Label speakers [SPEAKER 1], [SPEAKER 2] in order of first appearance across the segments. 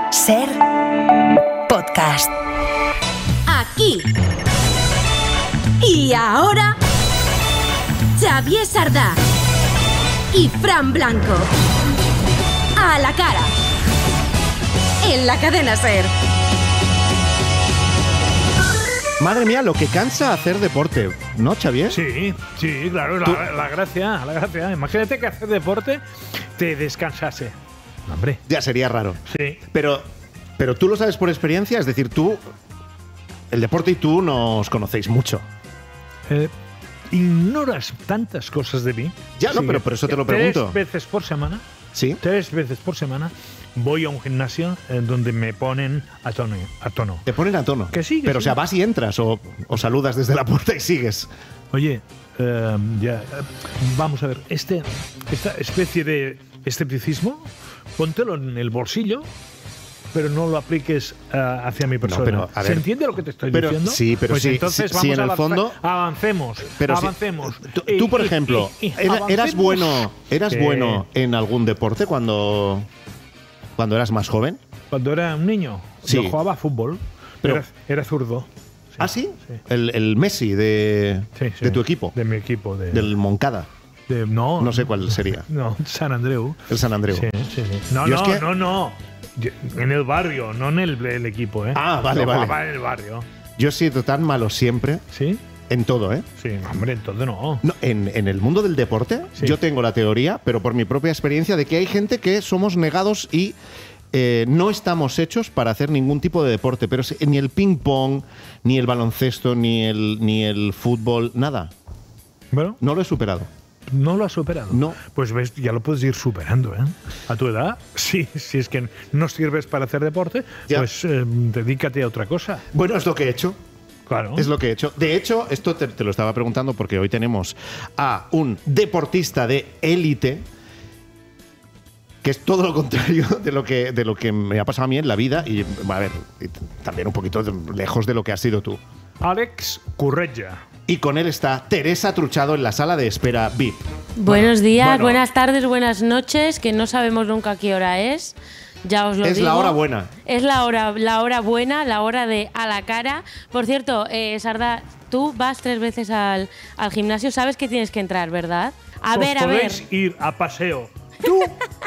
[SPEAKER 1] Ser podcast.
[SPEAKER 2] Aquí y ahora, Xavier Sardá y Fran Blanco. A la cara. En la cadena Ser.
[SPEAKER 3] Madre mía, lo que cansa hacer deporte, ¿no, Xavier?
[SPEAKER 4] Sí, claro, la gracia. Imagínate que hacer deporte te descansase. Hombre.
[SPEAKER 3] Ya sería raro.
[SPEAKER 4] Sí.
[SPEAKER 3] Pero tú lo sabes por experiencia, es decir, el deporte y tú nos conocéis mucho.
[SPEAKER 4] ¿Ignoras tantas cosas de mí?
[SPEAKER 3] Ya, no, pero por eso te lo pregunto.
[SPEAKER 4] 3 veces por semana.
[SPEAKER 3] ¿Sí?
[SPEAKER 4] 3 veces por semana voy a un gimnasio donde me ponen a tono.
[SPEAKER 3] Te ponen a tono.
[SPEAKER 4] Que sí.
[SPEAKER 3] Pero, o sea, vas y entras o saludas desde la puerta y sigues.
[SPEAKER 4] Oye, vamos a ver, esta especie de escepticismo, póntelo en el bolsillo, pero no lo apliques hacia mi persona.
[SPEAKER 3] No, pero, a ver,
[SPEAKER 4] ¿se entiende lo que te estoy diciendo?
[SPEAKER 3] Sí, pero
[SPEAKER 4] pues
[SPEAKER 3] sí,
[SPEAKER 4] entonces
[SPEAKER 3] sí,
[SPEAKER 4] vamos
[SPEAKER 3] en el fondo
[SPEAKER 4] avancemos.
[SPEAKER 3] Pero
[SPEAKER 4] avancemos.
[SPEAKER 3] Tú, por ejemplo, ¿eras bueno en algún deporte cuando eras más joven?
[SPEAKER 4] Cuando era un niño,
[SPEAKER 3] sí.
[SPEAKER 4] Yo jugaba a fútbol, pero era zurdo. Sí.
[SPEAKER 3] ¿Ah, sí?
[SPEAKER 4] Sí.
[SPEAKER 3] El Messi de tu equipo.
[SPEAKER 4] De mi equipo.
[SPEAKER 3] Del Moncada. No sé cuál sería.
[SPEAKER 4] No, San Andreu.
[SPEAKER 3] El San Andreu.
[SPEAKER 4] Sí. No. En el barrio, no en el equipo, ¿eh?
[SPEAKER 3] Ah, vale.
[SPEAKER 4] Jugaba en el barrio.
[SPEAKER 3] Yo he sido tan malo siempre.
[SPEAKER 4] ¿Sí?
[SPEAKER 3] En todo, ¿eh?
[SPEAKER 4] Sí, hombre, entonces no.
[SPEAKER 3] No, en el mundo del deporte,
[SPEAKER 4] sí.
[SPEAKER 3] Yo tengo la teoría, pero por mi propia experiencia, de que hay gente que somos negados y no estamos hechos para hacer ningún tipo de deporte. Pero ni el ping-pong, ni el baloncesto, ni el fútbol, nada.
[SPEAKER 4] Bueno.
[SPEAKER 3] No lo he superado.
[SPEAKER 4] ¿No lo has superado?
[SPEAKER 3] No.
[SPEAKER 4] Pues ves, ya lo puedes ir superando, ¿eh? A tu edad, si es que no sirves para hacer deporte, ya. Pues dedícate a otra cosa.
[SPEAKER 3] Bueno, es lo que he hecho.
[SPEAKER 4] Claro.
[SPEAKER 3] Es lo que he hecho. De hecho, esto te lo estaba preguntando porque hoy tenemos a un deportista de élite, que es todo lo contrario de lo que me ha pasado a mí en la vida y, a ver, también un poquito lejos de lo que has sido tú.
[SPEAKER 4] Àlex Corretja.
[SPEAKER 3] Y con él está Teresa Truchado en la sala de espera VIP.
[SPEAKER 5] Buenos días, buenas tardes, buenas noches, que no sabemos nunca qué hora es. Ya os lo digo.
[SPEAKER 3] Es la hora buena.
[SPEAKER 5] Es la hora buena, la hora de a la cara. Por cierto, Sardá, tú vas 3 veces al gimnasio, sabes que tienes que entrar, ¿verdad? A ver.
[SPEAKER 4] Podéis ir a paseo. Tú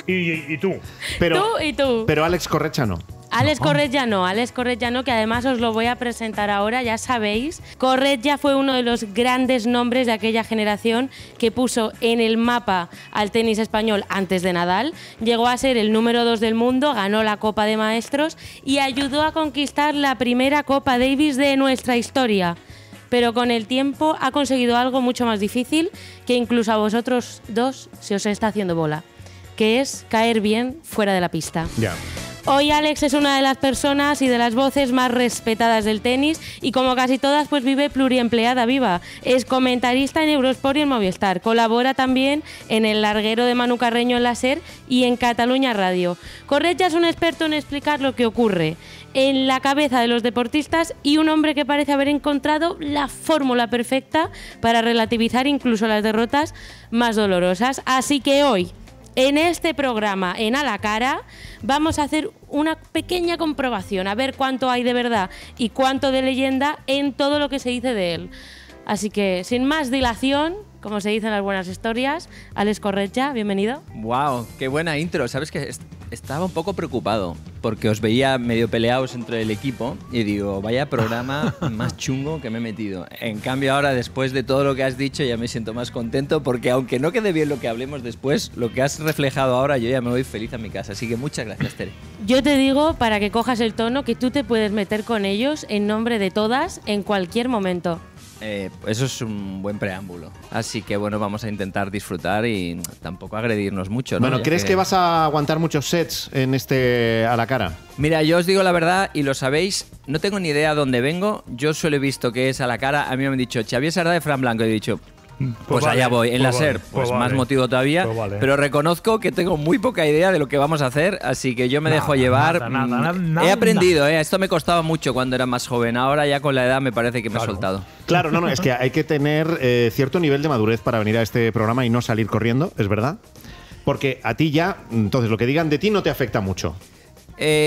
[SPEAKER 4] y tú.
[SPEAKER 3] Pero,
[SPEAKER 5] tú y tú.
[SPEAKER 3] Pero Àlex Corretja no.
[SPEAKER 5] Àlex Corretja no, que además os lo voy a presentar ahora, ya sabéis. Corretja fue uno de los grandes nombres de aquella generación que puso en el mapa al tenis español antes de Nadal. Llegó a ser el número 2 del mundo, ganó la Copa de Maestros y ayudó a conquistar la primera Copa Davis de nuestra historia. Pero con el tiempo ha conseguido algo mucho más difícil que incluso a vosotros dos se os está haciendo bola, que es caer bien fuera de la pista.
[SPEAKER 3] Ya.
[SPEAKER 5] Hoy Àlex es una de las personas y de las voces más respetadas del tenis y como casi todas pues vive pluriempleada viva. Es comentarista en Eurosport y en Movistar. Colabora también en El Larguero de Manu Carreño en la SER y en Cataluña Radio. Corretja es un experto en explicar lo que ocurre en la cabeza de los deportistas y un hombre que parece haber encontrado la fórmula perfecta para relativizar incluso las derrotas más dolorosas. Así que hoy, en este programa, en A la Cara, vamos a hacer una pequeña comprobación, a ver cuánto hay de verdad y cuánto de leyenda en todo lo que se dice de él. Así que, sin más dilación, como se dice en las buenas historias, Àlex Corretja, bienvenido.
[SPEAKER 6] ¡Wow! ¡Qué buena intro! Sabes que estaba un poco preocupado porque os veía medio peleados entre el equipo y digo, vaya programa más chungo que me he metido. En cambio ahora, después de todo lo que has dicho, ya me siento más contento porque aunque no quede bien lo que hablemos después, lo que has reflejado ahora, yo ya me voy feliz a mi casa. Así que muchas gracias, Tere.
[SPEAKER 5] Yo te digo, para que cojas el tono, que tú te puedes meter con ellos en nombre de todas en cualquier momento.
[SPEAKER 6] Eso es un buen preámbulo. Así que bueno, vamos a intentar disfrutar y tampoco agredirnos mucho, ¿no?
[SPEAKER 3] Bueno, ¿crees que vas a aguantar muchos sets en este A la Cara?
[SPEAKER 6] Mira, yo os digo la verdad y lo sabéis, no tengo ni idea dónde vengo. Yo solo he visto que es A la Cara. A mí me han dicho Xavier Sardá de Fran Blanco y he dicho, pues allá voy. En la SER, pues más motivo todavía. Pero reconozco que tengo muy poca idea de lo que vamos a hacer, así que yo me dejo llevar. He aprendido, esto me costaba mucho cuando era más joven. Ahora ya con la edad me parece que me he soltado.
[SPEAKER 3] Claro, no, es que hay que tener cierto nivel de madurez para venir a este programa y no salir corriendo, ¿es verdad? Porque a ti ya, entonces lo que digan de ti no te afecta mucho.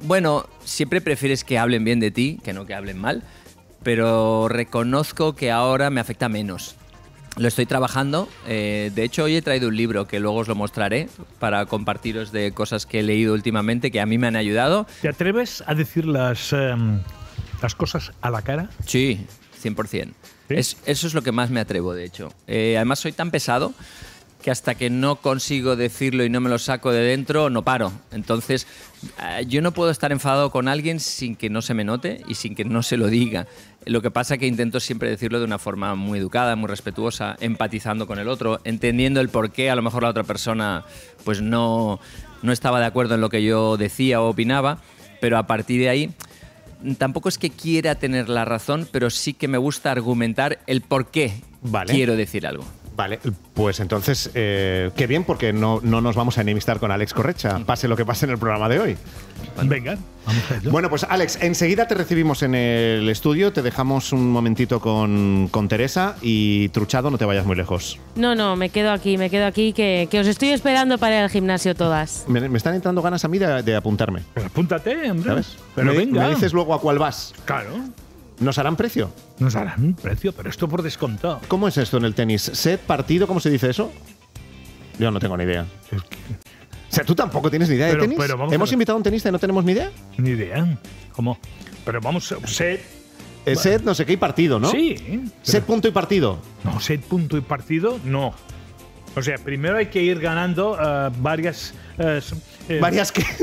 [SPEAKER 6] Bueno, siempre prefieres que hablen bien de ti que no que hablen mal, pero reconozco que ahora me afecta menos. Lo estoy trabajando. De hecho, hoy he traído un libro que luego os lo mostraré para compartiros de cosas que he leído últimamente que a mí me han ayudado.
[SPEAKER 4] ¿Te atreves a decir las cosas a la cara?
[SPEAKER 6] Sí, 100%. ¿Sí? Eso es lo que más me atrevo, de hecho. Además, soy tan pesado que hasta que no consigo decirlo y no me lo saco de dentro, no paro. Entonces, yo no puedo estar enfadado con alguien sin que no se me note y sin que no se lo diga. Lo que pasa es que intento siempre decirlo de una forma muy educada, muy respetuosa, empatizando con el otro, entendiendo el por qué a lo mejor la otra persona pues no estaba de acuerdo en lo que yo decía o opinaba, pero a partir de ahí tampoco es que quiera tener la razón, pero sí que me gusta argumentar el por qué quiero decir algo.
[SPEAKER 3] Vale, pues entonces, qué bien, porque no nos vamos a enemistar con Alex Correcha, pase lo que pase en el programa de hoy.
[SPEAKER 4] Venga, vamos a ello.
[SPEAKER 3] Bueno, pues Alex, enseguida te recibimos en el estudio, te dejamos un momentito con Teresa y Truchado, no te vayas muy lejos.
[SPEAKER 5] No, me quedo aquí, que os estoy esperando para ir al gimnasio todas.
[SPEAKER 3] Me están entrando ganas a mí de apuntarme.
[SPEAKER 4] Pero apúntate, hombre.
[SPEAKER 3] ¿Sabes?
[SPEAKER 4] Pero venga.
[SPEAKER 3] Me dices luego a cuál vas.
[SPEAKER 4] Claro.
[SPEAKER 3] ¿Nos harán precio?
[SPEAKER 4] Nos harán precio, pero esto por descontado.
[SPEAKER 3] ¿Cómo es esto en el tenis? ¿Set, partido? ¿Cómo se dice eso? Yo no tengo ni idea. O sea, ¿tú tampoco tienes ni idea de tenis? ¿Hemos invitado a un tenista y no tenemos ni idea?
[SPEAKER 4] Ni idea. ¿Cómo? Pero vamos, set...
[SPEAKER 3] Set, no sé qué, y partido, ¿no?
[SPEAKER 4] Sí.
[SPEAKER 3] Set, punto y partido.
[SPEAKER 4] No, set, punto y partido, no. O sea, primero hay que ir ganando varias...
[SPEAKER 3] ¿Varias qué?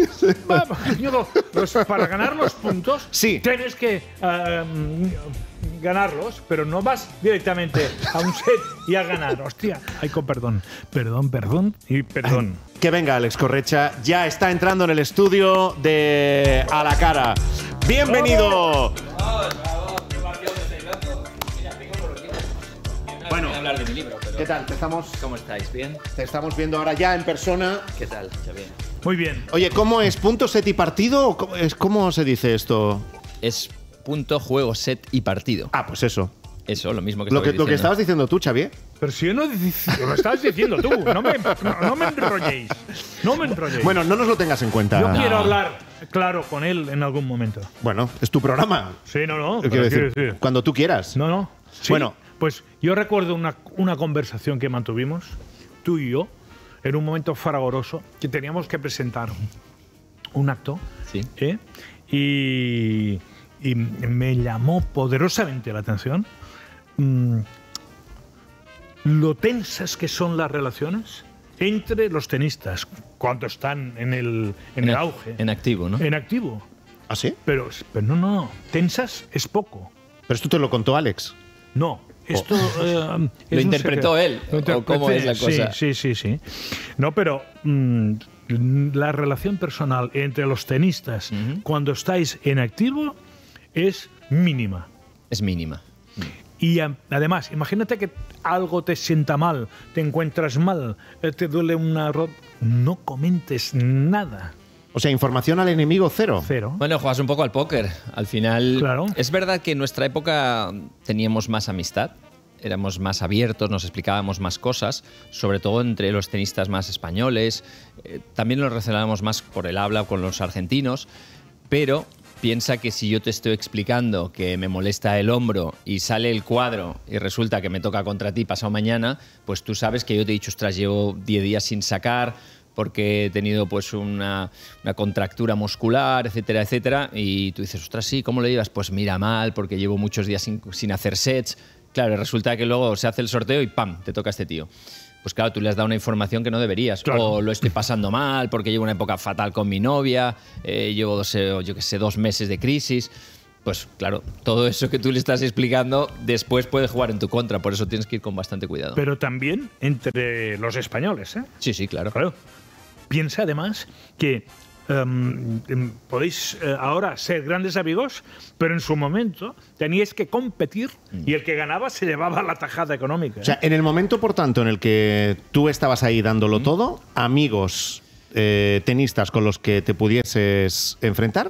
[SPEAKER 4] Para ganar los puntos
[SPEAKER 3] sí.
[SPEAKER 4] Tienes que ganarlos, pero no vas directamente a un set y a ganar. Hostia, ay, con perdón. Perdón y perdón.
[SPEAKER 3] Ay, que venga Alex Correcha, ya está entrando en el estudio de A la Cara. ¡Bienvenido! Bueno,
[SPEAKER 6] hablar de mi libro, pero
[SPEAKER 3] ¿qué tal?
[SPEAKER 6] ¿Cómo estáis? ¿Bien?
[SPEAKER 3] Te estamos viendo ahora ya en persona.
[SPEAKER 6] ¿Qué tal? Bien.
[SPEAKER 4] Muy bien.
[SPEAKER 3] Oye, ¿cómo es? ¿Punto, set y partido? ¿Cómo se dice esto?
[SPEAKER 6] Es punto, juego, set y partido.
[SPEAKER 3] Ah, pues eso.
[SPEAKER 6] Eso, lo mismo que
[SPEAKER 3] lo que estabas diciendo tú, Xavier.
[SPEAKER 4] Pero si yo no lo estabas diciendo tú. No me enrolléis. No me enrolléis.
[SPEAKER 3] Bueno, no nos lo tengas en cuenta.
[SPEAKER 4] Yo quiero hablar claro con él en algún momento.
[SPEAKER 3] Bueno, es tu programa.
[SPEAKER 4] Sí, no.
[SPEAKER 3] Quiero decir, cuando tú quieras.
[SPEAKER 4] No. ¿Sí?
[SPEAKER 3] Bueno.
[SPEAKER 4] Pues yo recuerdo una conversación que mantuvimos, tú y yo, en un momento fragoroso, que teníamos que presentar un acto.
[SPEAKER 6] Sí.
[SPEAKER 4] Y me llamó poderosamente la atención lo tensas que son las relaciones entre los tenistas cuando están en el auge.
[SPEAKER 6] En activo, ¿no?
[SPEAKER 4] En activo.
[SPEAKER 3] ¿Ah, sí?
[SPEAKER 4] Pero no. Tensas es poco.
[SPEAKER 3] Pero esto te lo contó Alex.
[SPEAKER 4] No. Esto
[SPEAKER 6] lo interpretó él. ¿O cómo es la cosa?
[SPEAKER 4] Sí. No, pero la relación personal entre los tenistas cuando estáis en activo es mínima.
[SPEAKER 6] Es mínima.
[SPEAKER 4] Y además, imagínate que algo te sienta mal, te encuentras mal, te duele una no comentes nada.
[SPEAKER 3] O sea, información al enemigo cero.
[SPEAKER 6] Bueno, juegas un poco al póker. Al final,
[SPEAKER 4] claro.
[SPEAKER 6] Es verdad que en nuestra época teníamos más amistad, éramos más abiertos, nos explicábamos más cosas, sobre todo entre los tenistas más españoles. También nos relacionábamos más por el habla con los argentinos, pero piensa que si yo te estoy explicando que me molesta el hombro y sale el cuadro y resulta que me toca contra ti pasado mañana, pues tú sabes que yo te he dicho, ostras, llevo 10 días sin sacar porque he tenido pues una contractura muscular, etcétera, etcétera, y tú dices, ostras, sí, ¿cómo lo llevas? Pues mira, mal, porque llevo muchos días sin hacer sets. Claro, resulta que luego se hace el sorteo y ¡pam!, te toca este tío. Pues claro, tú le has dado una información que no deberías. Claro. O lo estoy pasando mal porque llevo una época fatal con mi novia, llevo 2 meses de crisis. Pues claro, todo eso que tú le estás explicando después puede jugar en tu contra, por eso tienes que ir con bastante cuidado.
[SPEAKER 4] Pero también entre los españoles, ¿eh?
[SPEAKER 6] Sí, claro.
[SPEAKER 4] Piensa además que podéis ahora ser grandes amigos, pero en su momento teníais que competir y el que ganaba se llevaba la tajada económica.
[SPEAKER 3] O sea, en el momento, por tanto, en el que tú estabas ahí dándolo todo, amigos tenistas con los que te pudieses enfrentar,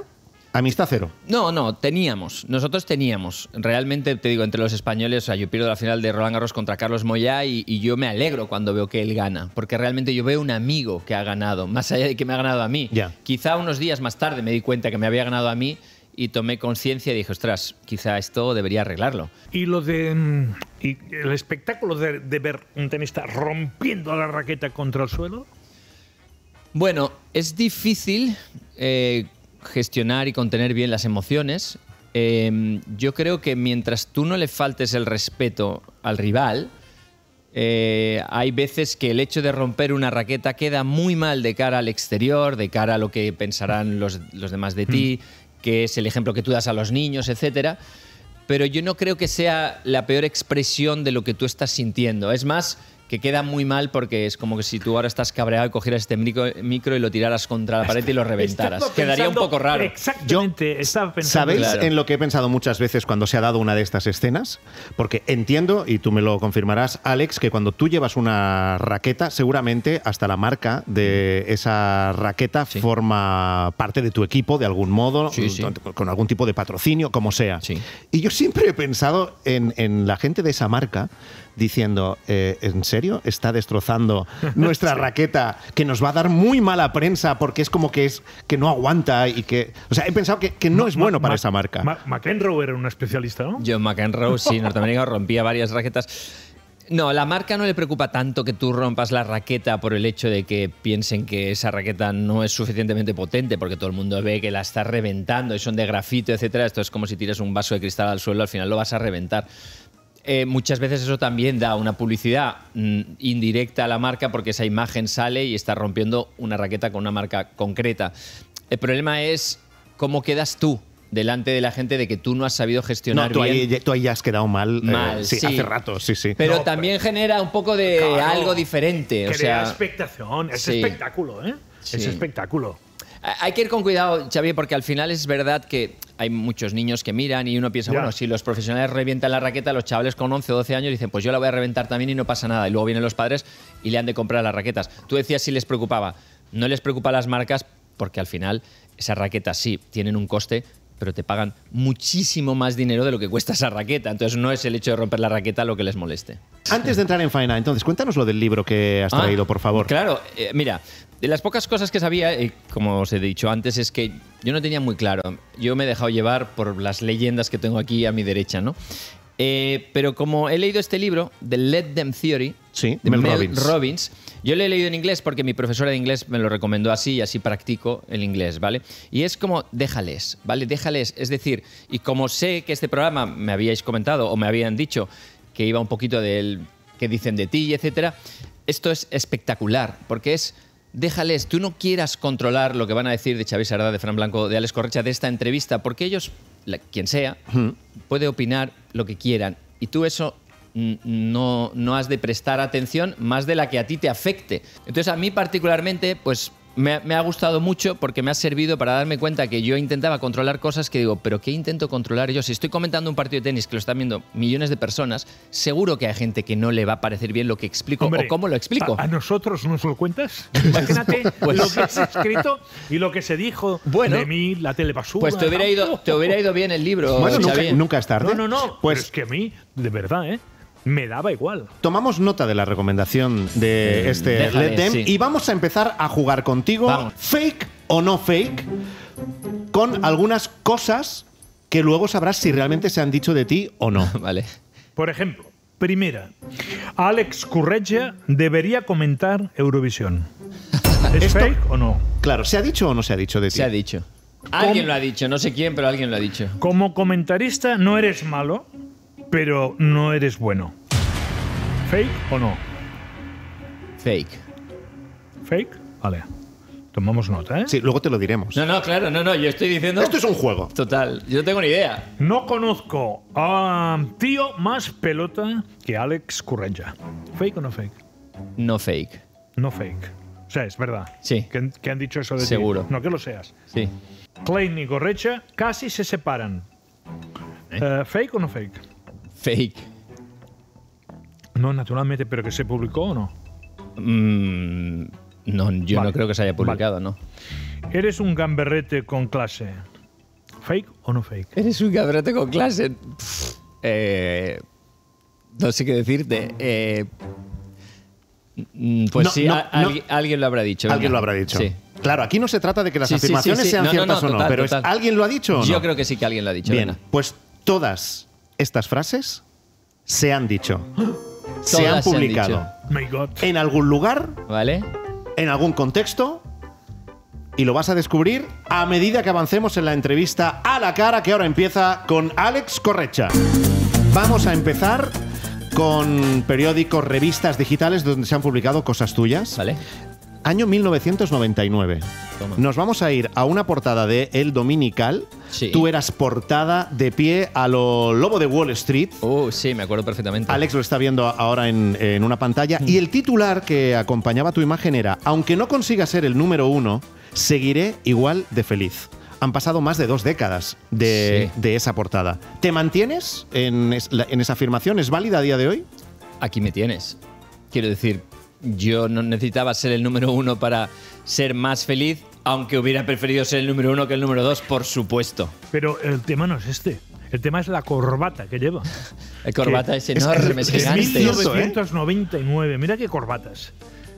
[SPEAKER 3] Amistad cero.
[SPEAKER 6] No, teníamos. Nosotros teníamos. Realmente, te digo, entre los españoles, o sea, yo pierdo la final de Roland Garros contra Carlos Moyá y yo me alegro cuando veo que él gana, porque realmente yo veo un amigo que ha ganado, más allá de que me ha ganado a mí.
[SPEAKER 3] Ya.
[SPEAKER 6] Quizá unos días más tarde me di cuenta que me había ganado a mí y tomé conciencia y dije, ostras, quizá esto debería arreglarlo.
[SPEAKER 4] Y y el espectáculo de ver un tenista rompiendo la raqueta contra el suelo.
[SPEAKER 6] Bueno, es difícil gestionar y contener bien las emociones. Yo creo que mientras tú no le faltes el respeto al rival, hay veces que el hecho de romper una raqueta queda muy mal de cara al exterior, de cara a lo que pensarán los demás de ti, que es el ejemplo que tú das a los niños, etcétera. Pero yo no creo que sea la peor expresión de lo que tú estás sintiendo. Es más, que queda muy mal porque es como que si tú ahora estás cabreado y cogieras este micro y lo tiraras contra la pared y lo reventaras. Quedaría un poco raro.
[SPEAKER 4] Exactamente, estaba pensando.
[SPEAKER 3] ¿Sabéis
[SPEAKER 6] Claro.
[SPEAKER 3] en lo que he pensado muchas veces cuando se ha dado una de estas escenas? Porque entiendo, y tú me lo confirmarás, Alex, que cuando tú llevas una raqueta, seguramente hasta la marca de esa raqueta forma parte de tu equipo de algún modo, con algún tipo de patrocinio, como sea.
[SPEAKER 6] Sí.
[SPEAKER 3] Y yo siempre he pensado en la gente de esa marca diciendo, ¿en serio está destrozando nuestra raqueta, que nos va a dar muy mala prensa porque es como que no aguanta y que... O sea, he pensado que no es bueno para esa marca.
[SPEAKER 4] McEnroe era un especialista, ¿no?
[SPEAKER 6] John McEnroe, sí, norteamericano, rompía varias raquetas. No, la marca no le preocupa tanto que tú rompas la raqueta por el hecho de que piensen que esa raqueta no es suficientemente potente, porque todo el mundo ve que la está reventando y son de grafito, etcétera. Esto es como si tiras un vaso de cristal al suelo, al final lo vas a reventar. Muchas veces eso también da una publicidad indirecta a la marca porque esa imagen sale y está rompiendo una raqueta con una marca concreta. El problema es cómo quedas tú delante de la gente de que tú no has sabido gestionar bien.
[SPEAKER 3] Tú ahí ya has quedado mal. Sí, hace rato, sí.
[SPEAKER 6] Pero también genera un poco de algo diferente.
[SPEAKER 4] Crea
[SPEAKER 6] o sea,
[SPEAKER 4] expectación, es
[SPEAKER 6] sí.
[SPEAKER 4] espectáculo, ¿eh?
[SPEAKER 6] Sí.
[SPEAKER 4] Es espectáculo.
[SPEAKER 6] Hay que ir con cuidado, Xavi, porque al final es verdad que hay muchos niños que miran y uno piensa, bueno, si los profesionales revientan la raqueta, los chavales con 11 o 12 años dicen, pues yo la voy a reventar también y no pasa nada. Y luego vienen los padres y le han de comprar las raquetas. Tú decías si les preocupaba. No les preocupa a las marcas porque al final esas raquetas sí tienen un coste, pero te pagan muchísimo más dinero de lo que cuesta esa raqueta. Entonces no es el hecho de romper la raqueta lo que les moleste.
[SPEAKER 3] Antes de entrar en faena, entonces, cuéntanos lo del libro que has traído, por favor.
[SPEAKER 6] Claro, mira, de las pocas cosas que sabía, como os he dicho antes, es que yo no tenía muy claro. Yo me he dejado llevar por las leyendas que tengo aquí a mi derecha, ¿no? Pero como he leído este libro, The Let Them Theory, de Mel Robbins, yo lo he leído en inglés porque mi profesora de inglés me lo recomendó así y así practico el inglés, ¿vale? Y es como, déjales, ¿vale? Déjales. Es decir, y como sé que este programa me habíais comentado o me habían dicho que iba un poquito del que dicen de ti, etcétera, esto es espectacular porque es... Déjales, tú no quieras controlar lo que van a decir de Xavier Sardá, de Fran Blanco, de Alex Correcha, de esta entrevista, porque ellos, quien sea, puede opinar lo que quieran. Y tú eso no has de prestar atención más de la que a ti te afecte. Entonces, a mí particularmente, pues me ha gustado mucho porque me ha servido para darme cuenta que yo intentaba controlar cosas que digo, ¿pero qué intento controlar yo? Si estoy comentando un partido de tenis que lo están viendo millones de personas, seguro que hay gente que no le va a parecer bien lo que explico. Hombre, o cómo lo explico.
[SPEAKER 4] ¿A nosotros nos lo cuentas? Imagínate lo que has escrito y lo que se dijo de mí, la telebasura.
[SPEAKER 6] Pues te hubiera ido bien el libro.
[SPEAKER 3] Bueno, nunca es tarde.
[SPEAKER 4] No. Pues es que a mí, de verdad, me daba igual.
[SPEAKER 3] Tomamos nota de la recomendación de este Let Them y vamos a empezar a jugar contigo, fake o no fake, con algunas cosas que luego sabrás si realmente se han dicho de ti o no.
[SPEAKER 6] Vale.
[SPEAKER 4] Por ejemplo, primera, Alex Correcha debería comentar Eurovisión. ¿Es fake o no?
[SPEAKER 3] Claro, ¿se ha dicho o no se ha dicho de ti?
[SPEAKER 6] Se ha dicho. Alguien lo ha dicho, no sé quién, pero alguien lo ha dicho.
[SPEAKER 4] Como comentarista no eres malo, pero no eres bueno. ¿Fake o no?
[SPEAKER 6] Fake.
[SPEAKER 4] ¿Fake? Vale. Tomamos nota, ¿eh?
[SPEAKER 3] Sí, luego te lo diremos.
[SPEAKER 6] No, claro, yo estoy diciendo...
[SPEAKER 3] Esto es un juego.
[SPEAKER 6] Total, yo no tengo ni idea.
[SPEAKER 4] No conozco a tío más pelota que Alex Correcha. ¿Fake o no fake?
[SPEAKER 6] No fake.
[SPEAKER 4] No fake. O sea, es verdad.
[SPEAKER 6] Sí.
[SPEAKER 4] Que han dicho eso de ti.
[SPEAKER 6] Seguro.
[SPEAKER 4] No que lo seas.
[SPEAKER 6] Sí.
[SPEAKER 4] Klein y Correcha casi se separan. ¿Fake o no fake?
[SPEAKER 6] Fake.
[SPEAKER 4] No, naturalmente, pero que se publicó o no.
[SPEAKER 6] No, yo no creo que se haya publicado, ¿no?
[SPEAKER 4] Eres un gamberrete con clase. ¿Fake o no fake?
[SPEAKER 6] Eres un cabrote con clase. No sé qué decirte. Pues sí, alguien lo habrá dicho.
[SPEAKER 3] Alguien lo habrá dicho.
[SPEAKER 6] Sí.
[SPEAKER 3] Claro, aquí no se trata de que las afirmaciones sean ciertas o no, pero
[SPEAKER 6] total.
[SPEAKER 3] ¿alguien lo ha dicho o no?
[SPEAKER 6] Yo creo que sí que alguien lo ha dicho.
[SPEAKER 3] Bien,
[SPEAKER 6] venga.
[SPEAKER 3] pues todas estas frases se han dicho. Se
[SPEAKER 6] Todas
[SPEAKER 3] han
[SPEAKER 6] se han
[SPEAKER 3] publicado.
[SPEAKER 6] dicho.
[SPEAKER 4] My God.
[SPEAKER 3] En algún lugar,
[SPEAKER 6] ¿Vale?
[SPEAKER 3] en algún contexto, y lo vas a descubrir a medida que avancemos en la entrevista a la cara, que ahora empieza con Alex Correcha. Vamos a empezar con periódicos, revistas digitales donde se han publicado cosas tuyas.
[SPEAKER 6] ¿Vale?
[SPEAKER 3] Año 1999.
[SPEAKER 6] Toma.
[SPEAKER 3] Nos vamos a ir a una portada de El Dominical.
[SPEAKER 6] Sí.
[SPEAKER 3] Tú eras portada de pie a lo Lobo de Wall Street.
[SPEAKER 6] Sí, me acuerdo perfectamente.
[SPEAKER 3] Alex lo está viendo ahora en una pantalla. Y el titular que acompañaba tu imagen era: aunque no consiga ser el número 1, seguiré igual de feliz. Han pasado más de 2 décadas de esa portada. ¿Te mantienes en esa afirmación? ¿Es válida a día de hoy?
[SPEAKER 6] Aquí me tienes. Quiero decir, yo no necesitaba ser el número 1 para ser más feliz, aunque hubiera preferido ser el número 1 que el número 2, por supuesto.
[SPEAKER 4] Pero el tema no es este. El tema es la corbata que lleva.
[SPEAKER 6] La corbata es enorme, es
[SPEAKER 3] es
[SPEAKER 6] gigante.
[SPEAKER 4] 1999. Mira qué corbatas.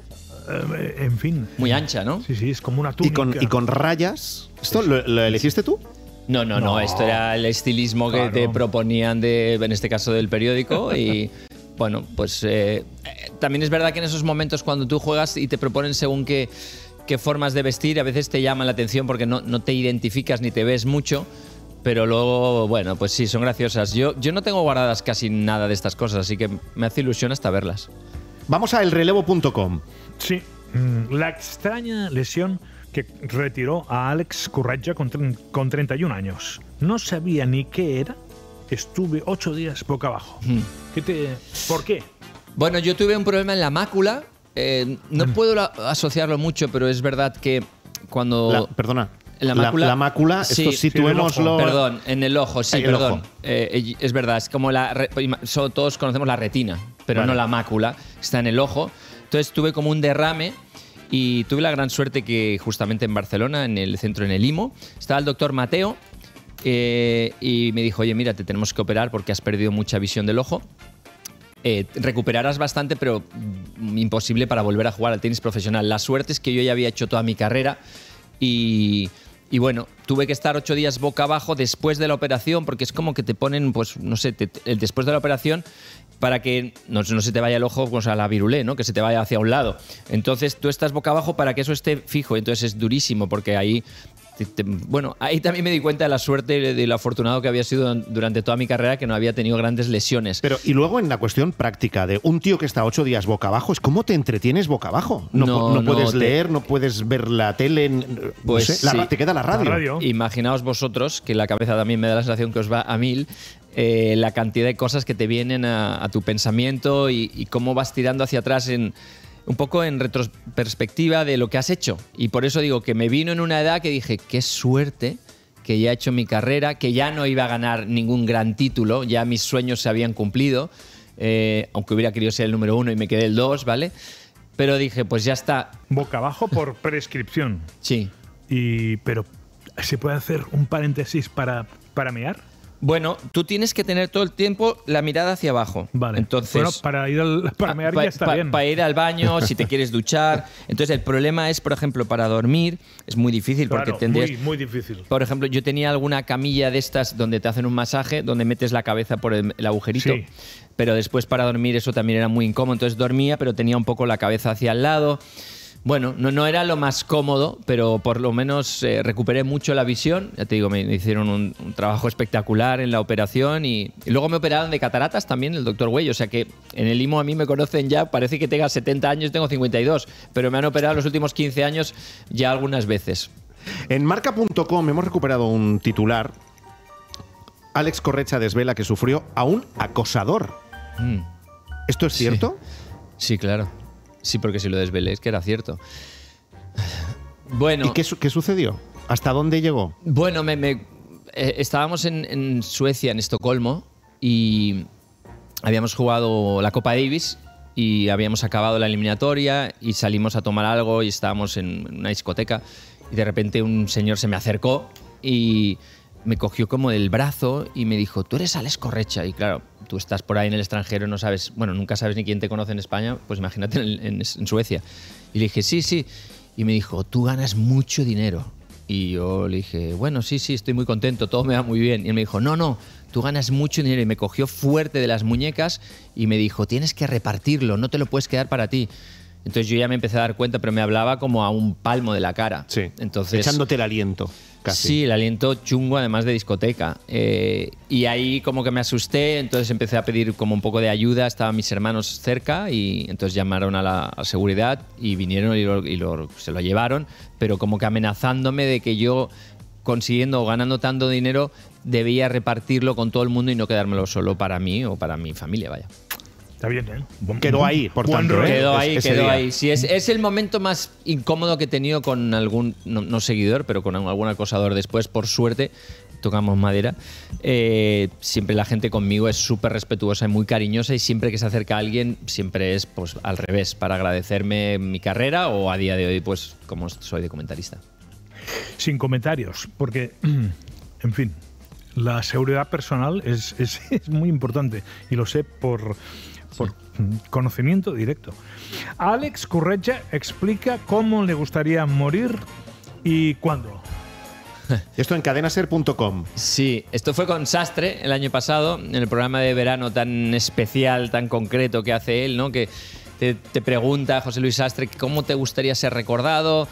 [SPEAKER 4] En fin.
[SPEAKER 6] Muy ancha, ¿no?
[SPEAKER 4] Sí, es como una túnica.
[SPEAKER 3] Y con rayas. ¿Esto lo elegiste tú?
[SPEAKER 6] No, esto era el estilismo que te proponían, en este caso del periódico. Y bueno, pues también es verdad que en esos momentos cuando tú juegas y te proponen según qué formas de vestir, a veces te llaman la atención porque no te identificas ni te ves mucho. Pero luego, bueno, pues sí, son graciosas. Yo no tengo guardadas casi nada de estas cosas, así que me hace ilusión hasta verlas.
[SPEAKER 3] Vamos a elrelevo.com.
[SPEAKER 4] Sí, la extraña lesión que retiró a Alex Correcha con 31 años. No sabía ni qué era. Estuve 8 días boca abajo. ¿Por qué?
[SPEAKER 6] Bueno, yo tuve un problema en la mácula. No puedo asociarlo mucho, pero es verdad que cuando...
[SPEAKER 3] Perdona.
[SPEAKER 6] La mácula,
[SPEAKER 3] sí, esto situémoslo.
[SPEAKER 6] Perdón, en el ojo, sí,
[SPEAKER 3] el
[SPEAKER 6] perdón.
[SPEAKER 3] ojo.
[SPEAKER 6] Es verdad, es como todos conocemos la retina, pero no la mácula, está en el ojo. Entonces tuve como un derrame y tuve la gran suerte que justamente en Barcelona, en el centro, en el IMO, estaba el doctor Mateo y me dijo: oye, mira, te tenemos que operar porque has perdido mucha visión del ojo. Recuperarás bastante, pero imposible para volver a jugar al tenis profesional. La suerte es que yo ya había hecho toda mi carrera y bueno, tuve que estar 8 días boca abajo después de la operación, porque es como que te ponen, pues no sé, después de la operación, para que no se te vaya el ojo, pues a la virulé, ¿no? Que se te vaya hacia un lado. Entonces tú estás boca abajo para que eso esté fijo. Entonces es durísimo, porque ahí... Bueno, ahí también me di cuenta de la suerte, de lo afortunado que había sido durante toda mi carrera, que no había tenido grandes lesiones.
[SPEAKER 3] Pero, y luego en la cuestión práctica de un tío que está 8 días boca abajo, es cómo te entretienes boca abajo. No puedes leer, no puedes ver la tele,
[SPEAKER 6] pues
[SPEAKER 3] no sé, te queda la radio.
[SPEAKER 6] Imaginaos vosotros, que la cabeza también me da la sensación que os va a 1000, la cantidad de cosas que te vienen a tu pensamiento y cómo vas tirando hacia atrás un poco en retrospectiva de lo que has hecho. Y por eso digo que me vino en una edad que dije, qué suerte que ya he hecho mi carrera, que ya no iba a ganar ningún gran título, ya mis sueños se habían cumplido, aunque hubiera querido ser el número 1 y me quedé el 2, ¿vale? Pero dije, pues ya está.
[SPEAKER 4] Boca abajo por prescripción.
[SPEAKER 6] Sí.
[SPEAKER 4] Pero, ¿se puede hacer un paréntesis para mear?
[SPEAKER 6] Bueno, tú tienes que tener todo el tiempo la mirada hacia abajo.
[SPEAKER 4] Vale.
[SPEAKER 6] Entonces,
[SPEAKER 4] bueno, para mear ya está bien.
[SPEAKER 6] Para ir al baño, si te quieres duchar. Entonces, el problema es, por ejemplo, para dormir, es muy difícil.
[SPEAKER 4] Claro,
[SPEAKER 6] porque tendrías,
[SPEAKER 4] muy difícil.
[SPEAKER 6] Por ejemplo, yo tenía alguna camilla de estas donde te hacen un masaje, donde metes la cabeza por el agujerito. Sí. Pero después para dormir eso también era muy incómodo. Entonces dormía, pero tenía un poco la cabeza hacia el lado. Bueno, no era lo más cómodo, pero por lo menos recuperé mucho la visión. Ya te digo, me hicieron un trabajo espectacular en la operación y luego me operaron de cataratas también el doctor Güell. O sea que en el IMO a mí me conocen ya, parece que tenga 70 años, tengo 52, pero me han operado los últimos 15 años ya algunas veces.
[SPEAKER 3] En marca.com hemos recuperado un titular. Alex Correcha desvela que sufrió a un acosador. ¿Esto es cierto?
[SPEAKER 6] Sí, claro. Sí, porque si lo desvelé es que era cierto. Bueno.
[SPEAKER 3] ¿Y qué sucedió? ¿Hasta dónde llegó?
[SPEAKER 6] Bueno, estábamos en Suecia, en Estocolmo, y habíamos jugado la Copa Davis y habíamos acabado la eliminatoria y salimos a tomar algo y estábamos en una discoteca y de repente un señor se me acercó y me cogió como del brazo y me dijo, tú eres Alex Corretja. Y claro, tú estás por ahí en el extranjero, no sabes, bueno, nunca sabes ni quién te conoce en España, pues imagínate en Suecia. Y le dije, sí, sí. Y me dijo, tú ganas mucho dinero. Y yo le dije, bueno, sí, sí, estoy muy contento, todo me va muy bien. Y él me dijo, no, no, tú ganas mucho dinero. Y me cogió fuerte de las muñecas y me dijo, tienes que repartirlo, no te lo puedes quedar para ti. Entonces yo ya me empecé a dar cuenta, pero me hablaba como a un palmo de la cara.
[SPEAKER 3] Sí,
[SPEAKER 6] entonces,
[SPEAKER 3] echándote el aliento, casi.
[SPEAKER 6] Sí, el aliento chungo, además de discoteca. Y ahí como que me asusté, entonces empecé a pedir como un poco de ayuda. Estaban mis hermanos cerca y entonces llamaron a la seguridad y vinieron y se lo llevaron, pero como que amenazándome de que yo, consiguiendo o ganando tanto dinero, debía repartirlo con todo el mundo y no quedármelo solo para mí o para mi familia, vaya.
[SPEAKER 4] Está bien, ¿eh?
[SPEAKER 3] Quedó ahí, por tanto.
[SPEAKER 6] Quedó ahí. Sí, es el momento más incómodo que he tenido con algún, no seguidor, pero con algún acosador. Después, por suerte, tocamos madera. Siempre la gente conmigo es súper respetuosa y muy cariñosa, y siempre que se acerca a alguien, siempre es pues al revés, para agradecerme mi carrera o a día de hoy, pues como soy de comentarista.
[SPEAKER 4] Sin comentarios, porque, en fin, la seguridad personal es muy importante y lo sé por conocimiento directo. Alex Corretja explica cómo le gustaría morir y cuándo.
[SPEAKER 3] Esto en cadenaser.com.
[SPEAKER 6] Sí, esto fue con Sastre el año pasado, en el programa de verano tan especial, tan concreto que hace él, ¿no? Que te pregunta, José Luis Sastre, ¿cómo te gustaría ser recordado?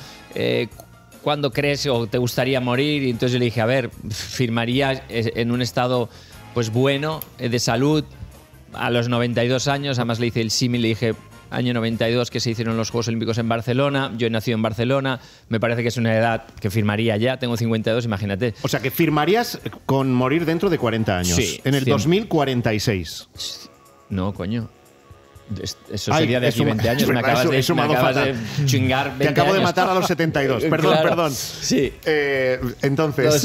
[SPEAKER 6] ¿Cuándo crees o te gustaría morir? Y entonces yo le dije, a ver, firmaría en un estado pues bueno, de salud, a los 92 años. Además le hice el símil, le dije, año 92 que se hicieron los Juegos Olímpicos en Barcelona, yo he nacido en Barcelona, me parece que es una edad que firmaría ya, tengo 52, imagínate.
[SPEAKER 3] O sea, que firmarías con morir dentro de 40 años.
[SPEAKER 6] Sí,
[SPEAKER 3] en el 2046.
[SPEAKER 6] No, coño. Eso sería de aquí 20 años. Me acabas de chingar 20
[SPEAKER 3] Te acabo de
[SPEAKER 6] años.
[SPEAKER 3] matar a los 72. Perdón,
[SPEAKER 6] claro.
[SPEAKER 3] perdón.
[SPEAKER 6] Sí.
[SPEAKER 3] Entonces,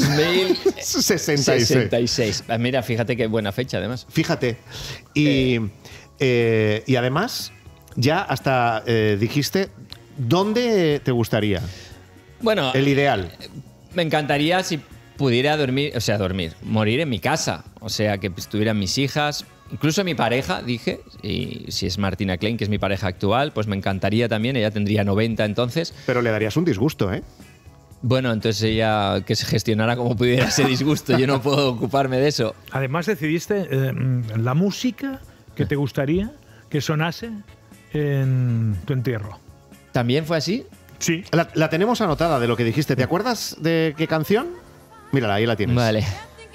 [SPEAKER 6] 2066. Mira, fíjate qué buena fecha, además.
[SPEAKER 3] Fíjate. Y además, ya hasta dijiste, ¿dónde te gustaría?
[SPEAKER 6] Bueno,
[SPEAKER 3] el ideal.
[SPEAKER 6] Me encantaría si pudiera morir en mi casa. O sea, que estuvieran mis hijas. Incluso mi pareja, dije, y si es Martina Klein, que es mi pareja actual, pues me encantaría también, ella tendría 90 entonces.
[SPEAKER 3] Pero le darías un disgusto, ¿eh?
[SPEAKER 6] Bueno, entonces ella que se gestionara como pudiera ese disgusto, yo no puedo ocuparme de eso.
[SPEAKER 4] Además decidiste la música que te gustaría que sonase en tu entierro.
[SPEAKER 6] ¿También fue así?
[SPEAKER 4] Sí.
[SPEAKER 3] La tenemos anotada de lo que dijiste. ¿Te acuerdas de qué canción? Mírala, ahí la tienes.
[SPEAKER 6] Vale.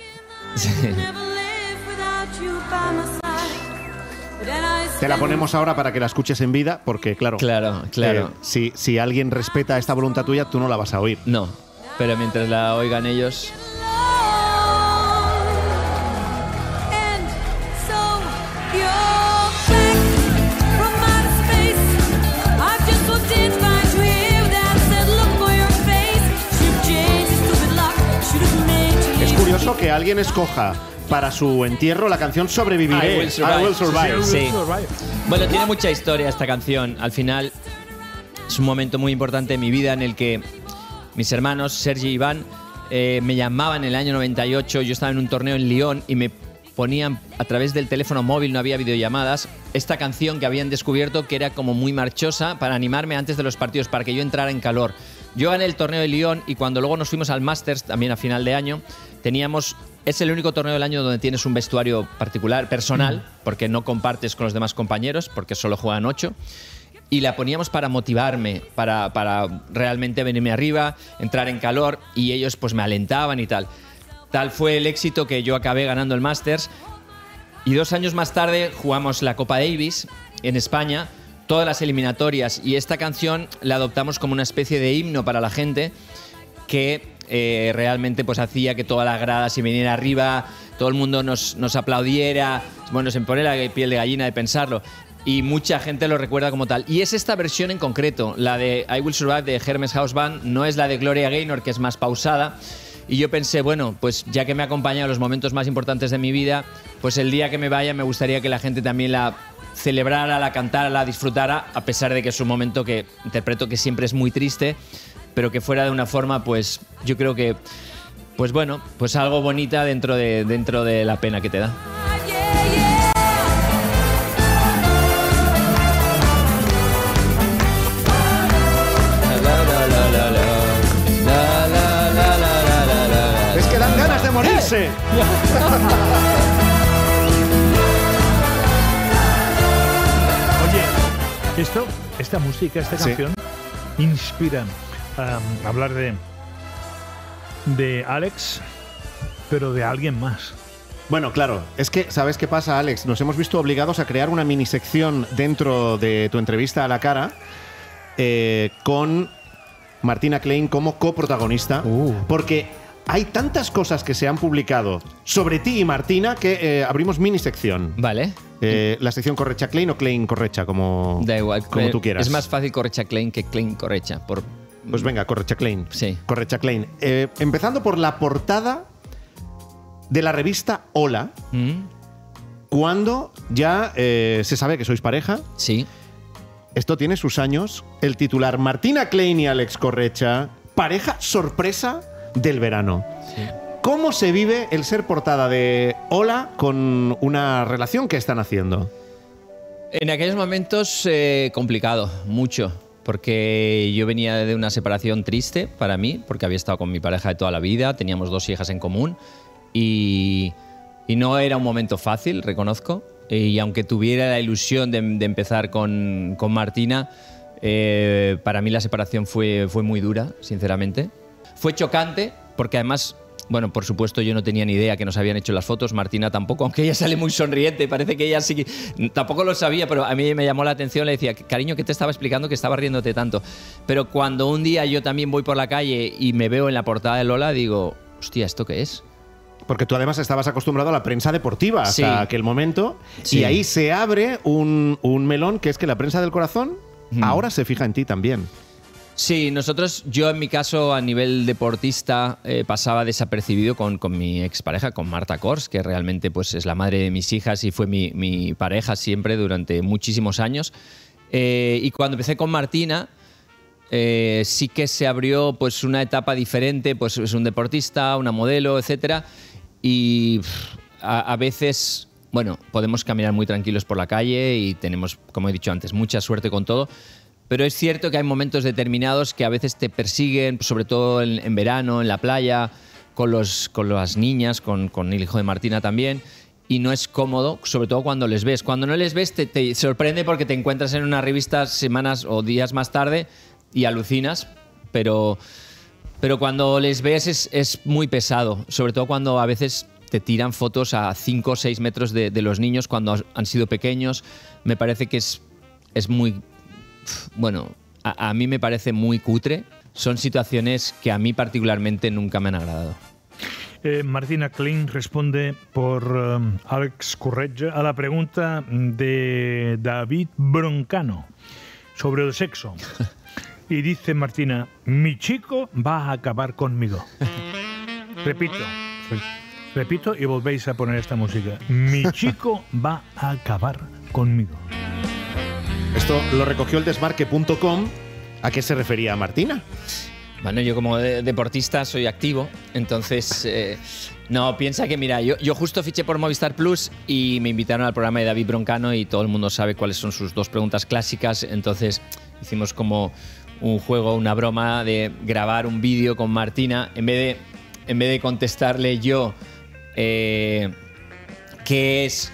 [SPEAKER 3] Te la ponemos ahora para que la escuches en vida, porque claro.
[SPEAKER 6] Claro.
[SPEAKER 3] Si alguien respeta esta voluntad tuya, tú no la vas a oír.
[SPEAKER 6] No, pero mientras la oigan ellos.
[SPEAKER 3] Es curioso que alguien escoja para su entierro la canción Sobreviviré.
[SPEAKER 6] I Will Survive.
[SPEAKER 4] Sí.
[SPEAKER 6] Bueno, tiene mucha historia esta canción. Al final es un momento muy importante de mi vida en el que mis hermanos, Sergi y Iván, me llamaban en el año 98. Yo estaba en un torneo en Lyon y me ponían a través del teléfono móvil, no había videollamadas, esta canción que habían descubierto que era como muy marchosa para animarme antes de los partidos, para que yo entrara en calor. Yo gané el torneo de Lyon y cuando luego nos fuimos al Masters, también a final de año, es el único torneo del año donde tienes un vestuario particular, personal, porque no compartes con los demás compañeros, porque solo juegan 8. Y la poníamos para motivarme, para realmente venirme arriba, entrar en calor, y ellos pues me alentaban y tal. Tal fue el éxito que yo acabé ganando el Masters. Y 2 años más tarde jugamos la Copa Davis en España, todas las eliminatorias, y esta canción la adoptamos como una especie de himno para la gente que realmente pues hacía que toda la grada se viniera arriba, todo el mundo nos aplaudiera. Bueno, se me pone la piel de gallina de pensarlo. Y mucha gente lo recuerda como tal. Y es esta versión en concreto, la de I Will Survive de Hermes House Band, no es la de Gloria Gaynor, que es más pausada. Y yo pensé, bueno, pues ya que me ha acompañado en los momentos más importantes de mi vida, pues el día que me vaya me gustaría que la gente también la celebrara, la cantara, la disfrutara, a pesar de que es un momento que interpreto que siempre es muy triste, pero que fuera de una forma, pues yo creo que Pues bueno, pues algo bonita dentro de la pena que te da.
[SPEAKER 3] Es que dan ganas de morirse.
[SPEAKER 4] Oye, esta música, esta canción inspira a hablar de Alex, pero de alguien más.
[SPEAKER 3] Bueno, claro, es que, ¿sabes qué pasa, Alex? Nos hemos visto obligados a crear una minisección dentro de tu entrevista a la cara con Martina Klein como coprotagonista, porque hay tantas cosas que se han publicado sobre ti y Martina que abrimos minisección.
[SPEAKER 6] Vale.
[SPEAKER 3] La sección Correcha Klein o Klein Correcha, como,
[SPEAKER 6] da igual,
[SPEAKER 3] como tú quieras.
[SPEAKER 6] Es más fácil Correcha Klein que Klein Correcha.
[SPEAKER 3] Pues venga, Correcha Klein.
[SPEAKER 6] Sí.
[SPEAKER 3] Correcha Klein. Empezando por la portada de la revista Hola, cuando ya se sabe que sois pareja.
[SPEAKER 6] Sí.
[SPEAKER 3] Esto tiene sus años. El titular: Martina Klein y Alex Correcha, pareja sorpresa del verano.
[SPEAKER 6] Sí.
[SPEAKER 3] ¿Cómo se vive el ser portada de Hola con una relación que están haciendo?
[SPEAKER 6] En aquellos momentos complicado, mucho. Porque yo venía de una separación triste para mí, porque había estado con mi pareja de toda la vida, teníamos 2 hijas en común y no era un momento fácil, reconozco. Y aunque tuviera la ilusión de empezar con Martina, para mí la separación fue muy dura, sinceramente. Fue chocante, porque además, bueno, por supuesto yo no tenía ni idea que nos habían hecho las fotos, Martina tampoco, aunque ella sale muy sonriente, parece que ella sí, tampoco lo sabía, pero a mí me llamó la atención, le decía, cariño, ¿qué te estaba explicando que estaba riéndote tanto? Pero cuando un día yo también voy por la calle y me veo en la portada de Lola, digo, hostia, ¿esto qué es?
[SPEAKER 3] Porque tú además estabas acostumbrado a la prensa deportiva hasta aquel momento, y ahí se abre un melón, que es que la prensa del corazón ahora se fija en ti también.
[SPEAKER 6] Sí, yo en mi caso a nivel deportista pasaba desapercibido con mi expareja, con Marta Kors, que realmente pues, es la madre de mis hijas y fue mi pareja siempre durante muchísimos años. Y cuando empecé con Martina, sí que se abrió pues, una etapa diferente, pues es un deportista, una modelo, etcétera. Y a veces, bueno, podemos caminar muy tranquilos por la calle y tenemos, como he dicho antes, mucha suerte con todo. Pero es cierto que hay momentos determinados que a veces te persiguen, sobre todo en verano, en la playa, con las niñas, con el hijo de Martina también, y no es cómodo, sobre todo cuando les ves. Cuando no les ves te sorprende porque te encuentras en una revista semanas o días más tarde y alucinas, pero cuando les ves es muy pesado, sobre todo cuando a veces te tiran fotos a 5 o 6 metros de los niños cuando han sido pequeños. Me parece que es muy... Bueno, a mí me parece muy cutre. Son situaciones que a mí particularmente nunca me han agradado.
[SPEAKER 4] Martina Klein responde por Alex Correja a la pregunta de David Broncano sobre el sexo. Y dice Martina, mi chico va a acabar conmigo. Repito y volvéis a poner esta música. Mi chico va a acabar conmigo.
[SPEAKER 3] Esto lo recogió el Desmarque.com. ¿A qué se refería Martina?
[SPEAKER 6] Bueno, yo como deportista soy activo, entonces no, piensa que mira, yo justo fiché por Movistar Plus y me invitaron al programa de David Broncano y todo el mundo sabe cuáles son sus 2 preguntas clásicas, entonces hicimos como un juego, una broma de grabar un vídeo con Martina, en vez de contestarle yo qué es...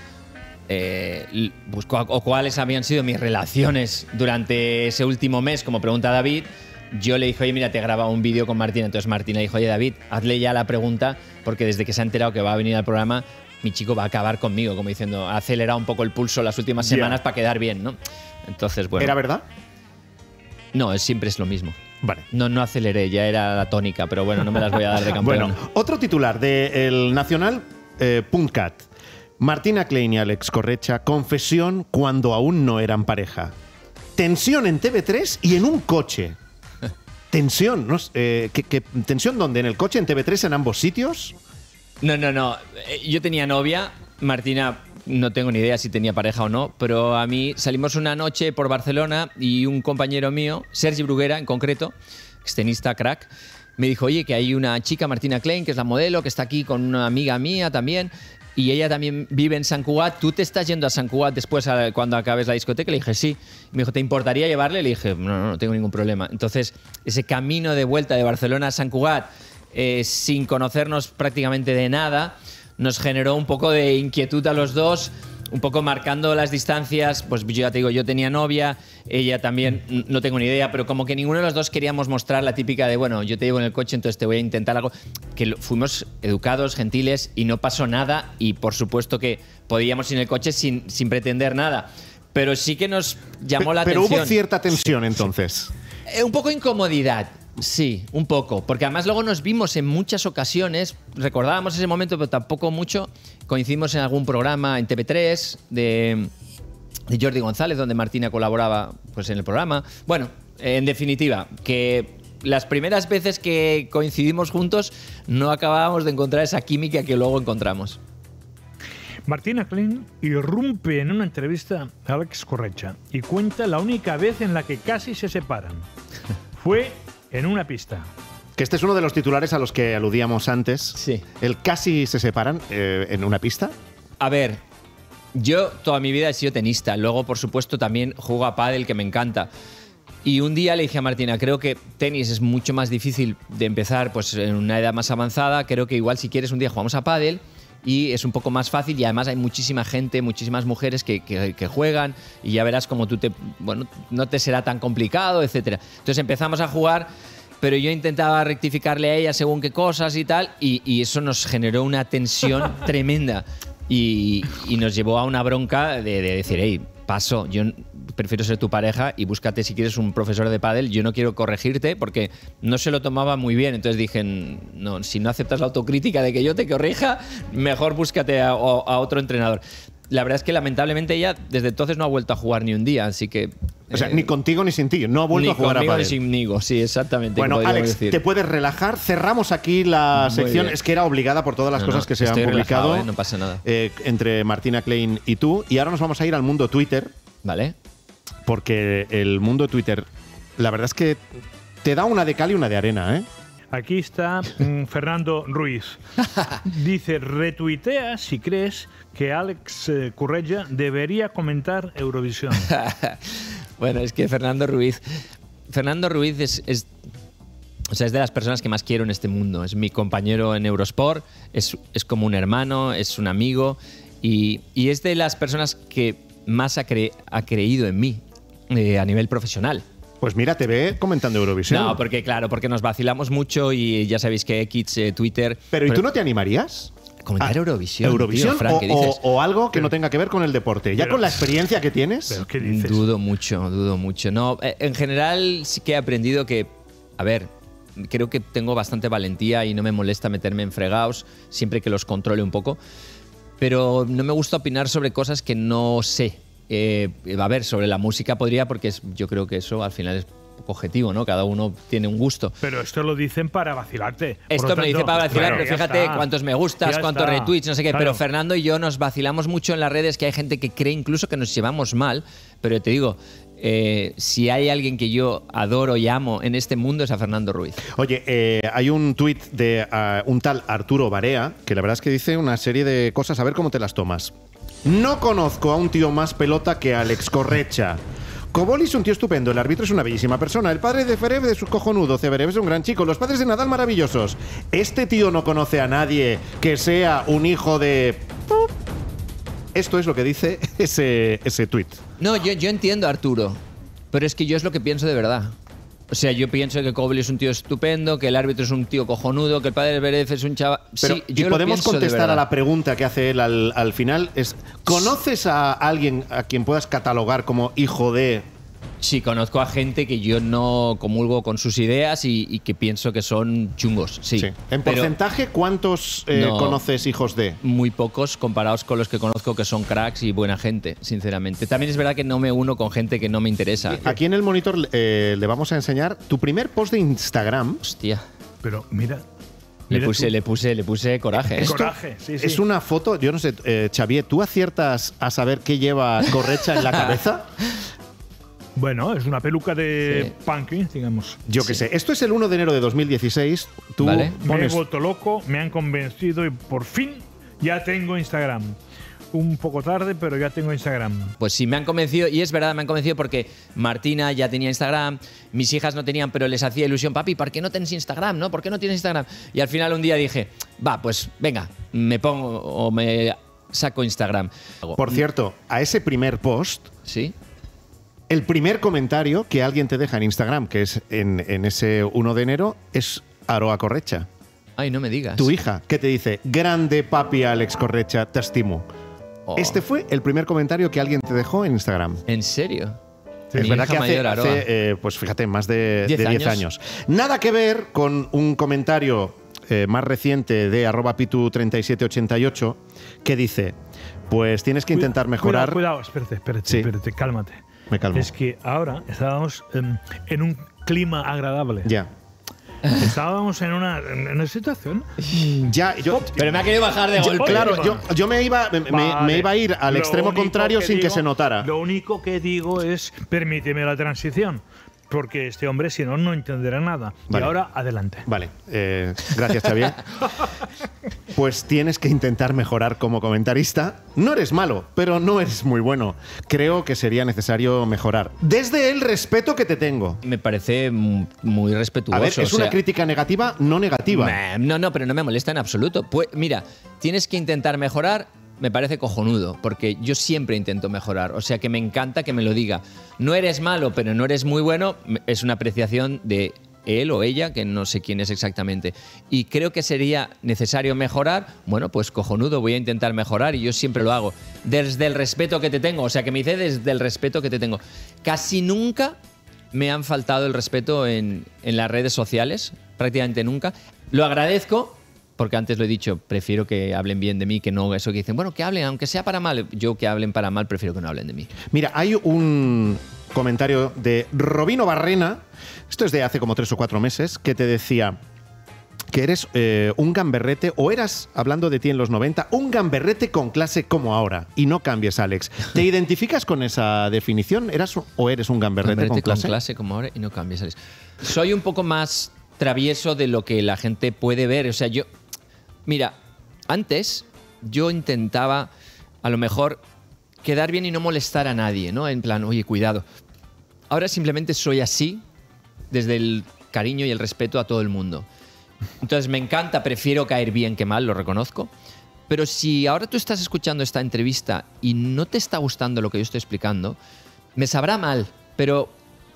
[SPEAKER 6] o cuáles habían sido mis relaciones durante ese último mes, como pregunta David, yo le dije, oye, mira, te he grabado un vídeo con Martina. Entonces Martina dijo, oye, David, hazle ya la pregunta, porque desde que se ha enterado que va a venir al programa, mi chico va a acabar conmigo, como diciendo, ha acelerado un poco el pulso las últimas semanas para quedar bien, ¿no? Entonces, bueno.
[SPEAKER 3] ¿Era verdad?
[SPEAKER 6] No, siempre es lo mismo.
[SPEAKER 3] Vale.
[SPEAKER 6] No aceleré, ya era la tónica, pero bueno, no me las voy a dar de campeón.
[SPEAKER 3] Bueno, otro titular de El Nacional.cat. Martina Klein y Alex Correcha, confesión cuando aún no eran pareja. Tensión en TV3 y en un coche. Tensión, ¿no? ¿Tensión dónde? ¿En el coche, en TV3, en ambos sitios?
[SPEAKER 6] No. Yo tenía novia, Martina no tengo ni idea si tenía pareja o no, pero a mí salimos una noche por Barcelona y un compañero mío, Sergi Bruguera en concreto, extenista crack, me dijo, oye, que hay una chica, Martina Klein, que es la modelo, que está aquí con una amiga mía también, y ella también vive en Sant Cugat. ¿Tú te estás yendo a Sant Cugat después cuando acabes la discoteca? Le dije, sí. Me dijo, ¿te importaría llevarle? Le dije, no tengo ningún problema. Entonces, ese camino de vuelta de Barcelona a Sant Cugat, sin conocernos prácticamente de nada, nos generó un poco de inquietud a los dos, un poco marcando las distancias. Pues yo ya te digo, yo tenía novia, ella también, no tengo ni idea, pero como que ninguno de los dos queríamos mostrar la típica de, bueno, yo te llevo en el coche, entonces te voy a intentar algo. Que fuimos educados, gentiles, y no pasó nada, y por supuesto que podíamos ir en el coche sin pretender nada. Pero sí que nos llamó la atención.
[SPEAKER 3] Pero hubo cierta tensión, entonces.
[SPEAKER 6] Un poco de incomodidad. Sí, un poco, porque además luego nos vimos en muchas ocasiones, recordábamos ese momento, pero tampoco mucho. Coincidimos en algún programa en TV3 de Jordi González, donde Martina colaboraba pues, en el programa. Bueno, en definitiva, que las primeras veces que coincidimos juntos no acabábamos de encontrar esa química que luego encontramos.
[SPEAKER 4] Martina Klein irrumpe en una entrevista a Alex Corretja y cuenta la única vez en la que casi se separan. Fue en una pista.
[SPEAKER 3] Que este es uno de los titulares a los que aludíamos antes.
[SPEAKER 6] Sí.
[SPEAKER 3] El casi se separan en una pista.
[SPEAKER 6] A ver, yo toda mi vida he sido tenista. Luego, por supuesto, también juego a pádel, que me encanta. Y un día le dije a Martina, creo que tenis es mucho más difícil de empezar pues, en una edad más avanzada. Creo que igual si quieres un día jugamos a pádel y es un poco más fácil, y además hay muchísima gente, muchísimas mujeres que juegan, y ya verás como no te será tan complicado, etcétera. Entonces empezamos a jugar, pero yo intentaba rectificarle a ella según qué cosas y tal, y eso nos generó una tensión tremenda, y nos llevó a una bronca de decir, hey, paso, yo prefiero ser tu pareja y búscate si quieres un profesor de pádel, yo no quiero corregirte, porque no se lo tomaba muy bien. Entonces dije, no, si no aceptas la autocrítica de que yo te corrija, mejor búscate a otro entrenador. La verdad es que lamentablemente ella desde entonces no ha vuelto a jugar ni un día, así que...
[SPEAKER 3] O sea, ni contigo ni sin ti, no ha vuelto a jugar a pádel.
[SPEAKER 6] Ni conmigo, sí, exactamente.
[SPEAKER 3] Bueno, Alex,
[SPEAKER 6] decir.
[SPEAKER 3] te puedes relajar. Cerramos aquí la sección.
[SPEAKER 6] Bien.
[SPEAKER 3] Es que era obligada por todas las cosas que se han publicado.
[SPEAKER 6] Relajado, no pasa nada.
[SPEAKER 3] Entre Martina Klein y tú. Y ahora nos vamos a ir al mundo Twitter.
[SPEAKER 6] Vale.
[SPEAKER 3] Porque el mundo Twitter, la verdad es que te da una de cal y una de arena, ¿eh?
[SPEAKER 4] Aquí está Fernando Ruiz. Dice, retuitea si crees que Alex Corretja debería comentar Eurovisión.
[SPEAKER 6] Bueno, es que Fernando Ruiz es de las personas que más quiero en este mundo. Es mi compañero en Eurosport, es como un hermano, es un amigo, y es de las personas que más ha creído en mí a nivel profesional.
[SPEAKER 3] Pues mira, te ve comentando Eurovisión.
[SPEAKER 6] No, porque nos vacilamos mucho, y ya sabéis que X, Twitter...
[SPEAKER 3] Pero ¿y tú no te animarías?
[SPEAKER 6] Comentar Eurovisión,
[SPEAKER 3] Eurovisión,
[SPEAKER 6] tío, Frank, ¿qué dices?
[SPEAKER 3] O algo que no tenga que ver con el deporte. Ya con la experiencia que tienes...
[SPEAKER 4] ¿Pero qué dices?
[SPEAKER 6] Dudo mucho. No, en general sí que he aprendido que, a ver, creo que tengo bastante valentía y no me molesta meterme en fregados siempre que los controle un poco, pero no me gusta opinar sobre cosas que no sé. A ver, sobre la música podría, porque yo creo que eso al final es poco objetivo, ¿no? Cada uno tiene un gusto.
[SPEAKER 4] Pero esto lo dicen para vacilarte.
[SPEAKER 6] Esto me lo dice para vacilar, pero fíjate cuántos me gustas, cuántos retweets, no sé qué.
[SPEAKER 4] Claro.
[SPEAKER 6] Pero Fernando y yo nos vacilamos mucho en las redes, que hay gente que cree incluso que nos llevamos mal, pero te digo, si hay alguien que yo adoro y amo en este mundo es a Fernando Ruiz.
[SPEAKER 3] Oye, hay un tuit de un tal Arturo Barea, que la verdad es que dice una serie de cosas, a ver cómo te las tomas. No conozco a un tío más pelota que Alex Corretja. Koboli es un tío estupendo, el árbitro es una bellísima persona, el padre de Zverev es un cojonudo, Zverev es un gran chico, los padres de Nadal maravillosos. Este tío no conoce a nadie que sea un hijo de... Esto es lo que dice ese tuit.
[SPEAKER 6] No, yo entiendo a Arturo, pero es que yo es lo que pienso de verdad. O sea, yo pienso que Koboli es un tío estupendo, que el árbitro es un tío cojonudo, que el padre de Zverev es un chaval...
[SPEAKER 3] Pero,
[SPEAKER 6] sí,
[SPEAKER 3] y
[SPEAKER 6] yo
[SPEAKER 3] podemos
[SPEAKER 6] lo pienso
[SPEAKER 3] contestar a la pregunta que hace él al final. ¿Conoces a alguien a quien puedas catalogar como hijo de...?
[SPEAKER 6] Sí, conozco a gente que yo no comulgo con sus ideas y que pienso que son chungos, sí.
[SPEAKER 3] En porcentaje, ¿cuántos conoces hijos de?
[SPEAKER 6] Muy pocos comparados con los que conozco que son cracks y buena gente, sinceramente. También es verdad que no me uno con gente que no me interesa.
[SPEAKER 3] Aquí en el monitor le vamos a enseñar tu primer post de Instagram.
[SPEAKER 6] Hostia.
[SPEAKER 4] Pero mira...
[SPEAKER 6] Le puse coraje.
[SPEAKER 4] Coraje, sí.
[SPEAKER 3] Es una foto, yo no sé, Xavier, ¿tú aciertas a saber qué lleva Corretja en la cabeza?
[SPEAKER 4] Bueno, es una peluca de punky, digamos.
[SPEAKER 3] Yo qué sé. Esto es el 1 de enero de 2016. Tú
[SPEAKER 6] Vale.
[SPEAKER 4] Me he vuelto loco, me han convencido y por fin ya tengo Instagram. Un poco tarde, pero ya tengo Instagram.
[SPEAKER 6] Pues sí, me han convencido, y es verdad, me han convencido porque Martina ya tenía Instagram, mis hijas no tenían, pero les hacía ilusión, papi, ¿por qué no tienes Instagram? ¿No? ¿Por qué no tienes Instagram? Y al final un día dije, va, pues venga, me pongo o me saco Instagram.
[SPEAKER 3] Por cierto, a ese primer post,
[SPEAKER 6] ¿Sí?
[SPEAKER 3] el primer comentario que alguien te deja en Instagram, que es en ese 1 de enero, es Aroa Correcha,
[SPEAKER 6] Ay, no me digas.
[SPEAKER 3] tu hija, que te dice, grande papi Alex Correcha, te estimo.
[SPEAKER 6] Oh.
[SPEAKER 3] Este fue el primer comentario que alguien te dejó en Instagram.
[SPEAKER 6] ¿En serio?
[SPEAKER 3] Es
[SPEAKER 6] Mi
[SPEAKER 3] verdad
[SPEAKER 6] hija
[SPEAKER 3] que
[SPEAKER 6] mayor, Aroa.
[SPEAKER 3] hace pues fíjate, más de
[SPEAKER 6] 10
[SPEAKER 3] 10 años. Nada que ver con un comentario más reciente de @pitu3788 que dice, pues tienes que intentar mejorar...
[SPEAKER 4] Cuidado, espérate,
[SPEAKER 3] Sí.
[SPEAKER 4] cálmate.
[SPEAKER 3] Me calmo.
[SPEAKER 4] Es que ahora estábamos en un clima agradable.
[SPEAKER 3] Ya.
[SPEAKER 4] Estábamos en una situación.
[SPEAKER 3] Ya, yo...
[SPEAKER 6] Pero me ha querido bajar de golpe.
[SPEAKER 3] Claro, yo me iba a ir al
[SPEAKER 4] Lo
[SPEAKER 3] extremo
[SPEAKER 4] único
[SPEAKER 3] contrario sin que
[SPEAKER 4] digo-
[SPEAKER 3] se notara.
[SPEAKER 4] Lo único que digo es, permíteme la transición, porque este hombre, si no, no entenderá nada.
[SPEAKER 3] Vale.
[SPEAKER 4] Y ahora, adelante.
[SPEAKER 3] Vale, gracias, Xavier. Pues tienes que intentar mejorar como comentarista. No eres malo, pero no eres muy bueno. Creo que sería necesario mejorar. Desde el respeto que te tengo.
[SPEAKER 6] Me parece muy respetuoso.
[SPEAKER 3] A ver, es
[SPEAKER 6] o
[SPEAKER 3] una
[SPEAKER 6] sea,
[SPEAKER 3] crítica negativa, no negativa.
[SPEAKER 6] No, pero no me molesta en absoluto. Pues mira, tienes que intentar mejorar, me parece cojonudo, porque yo siempre intento mejorar. O sea que me encanta que me lo diga. No eres malo, pero no eres muy bueno, es una apreciación de él o ella, que no sé quién es exactamente. Y creo que sería necesario mejorar. Bueno, pues cojonudo, voy a intentar mejorar y yo siempre lo hago. Desde el respeto que te tengo. O sea que me dice desde el respeto que te tengo. Casi nunca me han faltado el respeto en las redes sociales, prácticamente nunca. Lo agradezco, porque antes lo he dicho, prefiero que hablen bien de mí, que no eso que dicen, bueno, que hablen, aunque sea para mal. Yo que hablen para mal, prefiero que no hablen de mí.
[SPEAKER 3] Mira, hay un comentario de Robino Barrena, esto es de hace como 3 o 4 meses, que te decía que eres un gamberrete, o eras, hablando de ti en los 90, un gamberrete con clase como ahora. Y no cambies, Alex. ¿Te identificas con esa definición? ¿Eras o eres un gamberrete con clase?
[SPEAKER 6] Como ahora y no cambies, Alex. Soy un poco más travieso de lo que la gente puede ver. O sea, mira, antes yo intentaba a lo mejor quedar bien y no molestar a nadie, ¿no? En plan, oye, cuidado. Ahora simplemente soy así desde el cariño y el respeto a todo el mundo. Entonces me encanta, prefiero caer bien que mal, lo reconozco. Pero si ahora tú estás escuchando esta entrevista y no te está gustando lo que yo estoy explicando, me sabrá mal, pero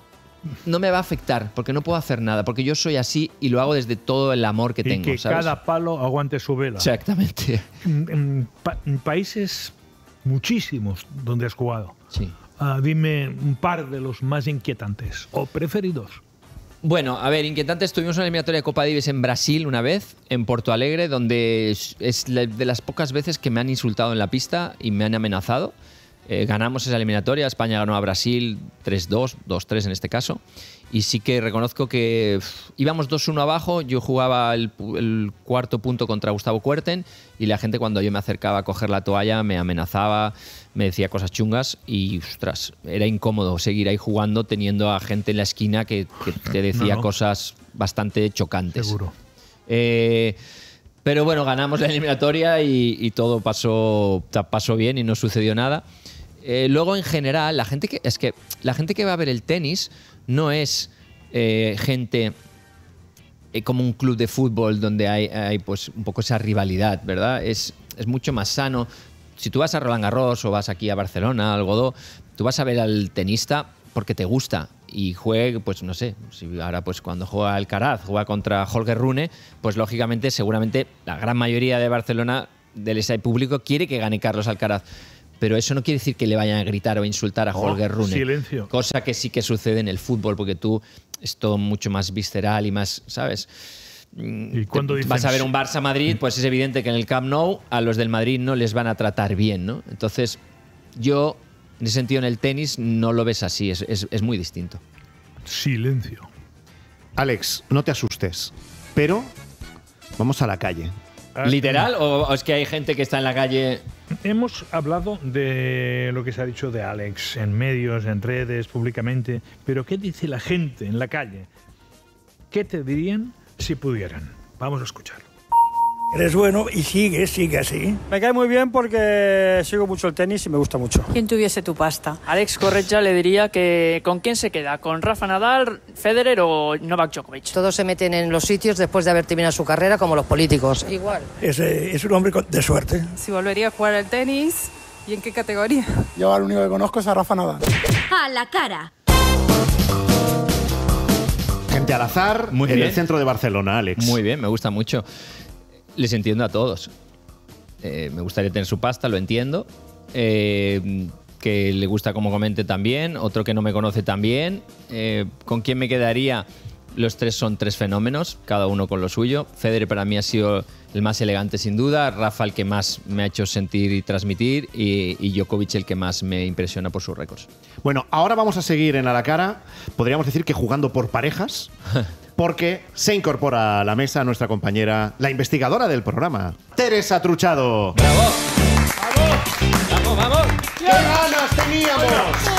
[SPEAKER 6] no me va a afectar porque no puedo hacer nada, porque yo soy así y lo hago desde todo el amor que tengo,
[SPEAKER 4] que
[SPEAKER 6] ¿sabes?
[SPEAKER 4] cada palo aguante su vela.
[SPEAKER 6] Exactamente.
[SPEAKER 4] En países muchísimos donde has jugado.
[SPEAKER 6] Sí.
[SPEAKER 4] Dime un par de los más inquietantes o preferidos.
[SPEAKER 6] Bueno, a ver, inquietantes. Tuvimos una eliminatoria de Copa Davis en Brasil una vez, en Porto Alegre, donde es de las pocas veces que me han insultado en la pista y me han amenazado. Ganamos esa eliminatoria, España ganó a Brasil 3-2, 2-3 en este caso. Y sí que reconozco que íbamos 2-1 abajo, yo jugaba el cuarto punto contra Gustavo Kuerten y la gente cuando yo me acercaba a coger la toalla me amenazaba, me decía cosas chungas y, ostras, era incómodo seguir ahí jugando teniendo a gente en la esquina que te decía cosas bastante chocantes.
[SPEAKER 4] Seguro.
[SPEAKER 6] Pero bueno, ganamos la eliminatoria y todo pasó bien y no sucedió nada. Luego, en general, la gente que va a ver el tenis no es gente como un club de fútbol donde hay pues un poco esa rivalidad, ¿verdad? Es mucho más sano. Si tú vas a Roland Garros o vas aquí a Barcelona, al Godó, tú vas a ver al tenista porque te gusta y juegue, pues no sé, si ahora pues cuando juega Alcaraz, juega contra Holger Rune, pues lógicamente, seguramente la gran mayoría de Barcelona, del ese público, quiere que gane Carlos Alcaraz. Pero eso no quiere decir que le vayan a gritar o insultar a Holger Rune.
[SPEAKER 4] Silencio.
[SPEAKER 6] Cosa que sí que sucede en el fútbol, porque tú es todo mucho más visceral y más, ¿sabes?
[SPEAKER 4] ¿Y cuando
[SPEAKER 6] vas a ver un Barça-Madrid, pues es evidente que en el Camp Nou a los del Madrid no les van a tratar bien, ¿no? Entonces, yo, en ese sentido, en el tenis no lo ves así, es muy distinto.
[SPEAKER 4] Silencio.
[SPEAKER 3] Alex, no te asustes, pero vamos a la calle.
[SPEAKER 6] ¿Literal? ¿O es que hay gente que está en la calle?
[SPEAKER 4] hemos hablado de lo que se ha dicho de Alex en medios, en redes, públicamente, pero ¿qué dice la gente en la calle? ¿Qué te dirían si pudieran? Vamos a escucharlo.
[SPEAKER 7] Eres bueno y sigue así.
[SPEAKER 8] Me cae muy bien porque sigo mucho el tenis y me gusta mucho.
[SPEAKER 9] ¿Quién tuviese tu pasta?
[SPEAKER 10] Alex Corretja le diría que ¿con quién se queda? ¿Con Rafa Nadal, Federer o Novak Djokovic?
[SPEAKER 9] Todos se meten en los sitios después de haber terminado su carrera como los políticos. Igual.
[SPEAKER 7] Es un hombre de suerte.
[SPEAKER 11] Si volvería a jugar al tenis, ¿y en qué categoría?
[SPEAKER 12] Yo al único que conozco es a Rafa Nadal.
[SPEAKER 2] A la cara.
[SPEAKER 3] Gente al azar en el centro de Barcelona, Alex.
[SPEAKER 6] Muy bien, me gusta mucho. Les entiendo a todos. Me gustaría tener su pasta, lo entiendo. Que le gusta como comente también. Otro que no me conoce también. ¿Con quién me quedaría? Los tres son tres fenómenos, cada uno con lo suyo. Federer para mí ha sido el más elegante sin duda. Rafa el que más me ha hecho sentir y transmitir. Y Djokovic el que más me impresiona por sus récords.
[SPEAKER 3] Bueno, ahora vamos a seguir en A la Cara. Podríamos decir que jugando por parejas. Porque se incorpora a la mesa nuestra compañera, la investigadora del programa, Teresa Truchado.
[SPEAKER 6] ¡Bravo! ¡Vamos! ¡Vamos!
[SPEAKER 3] ¡Qué ganas teníamos!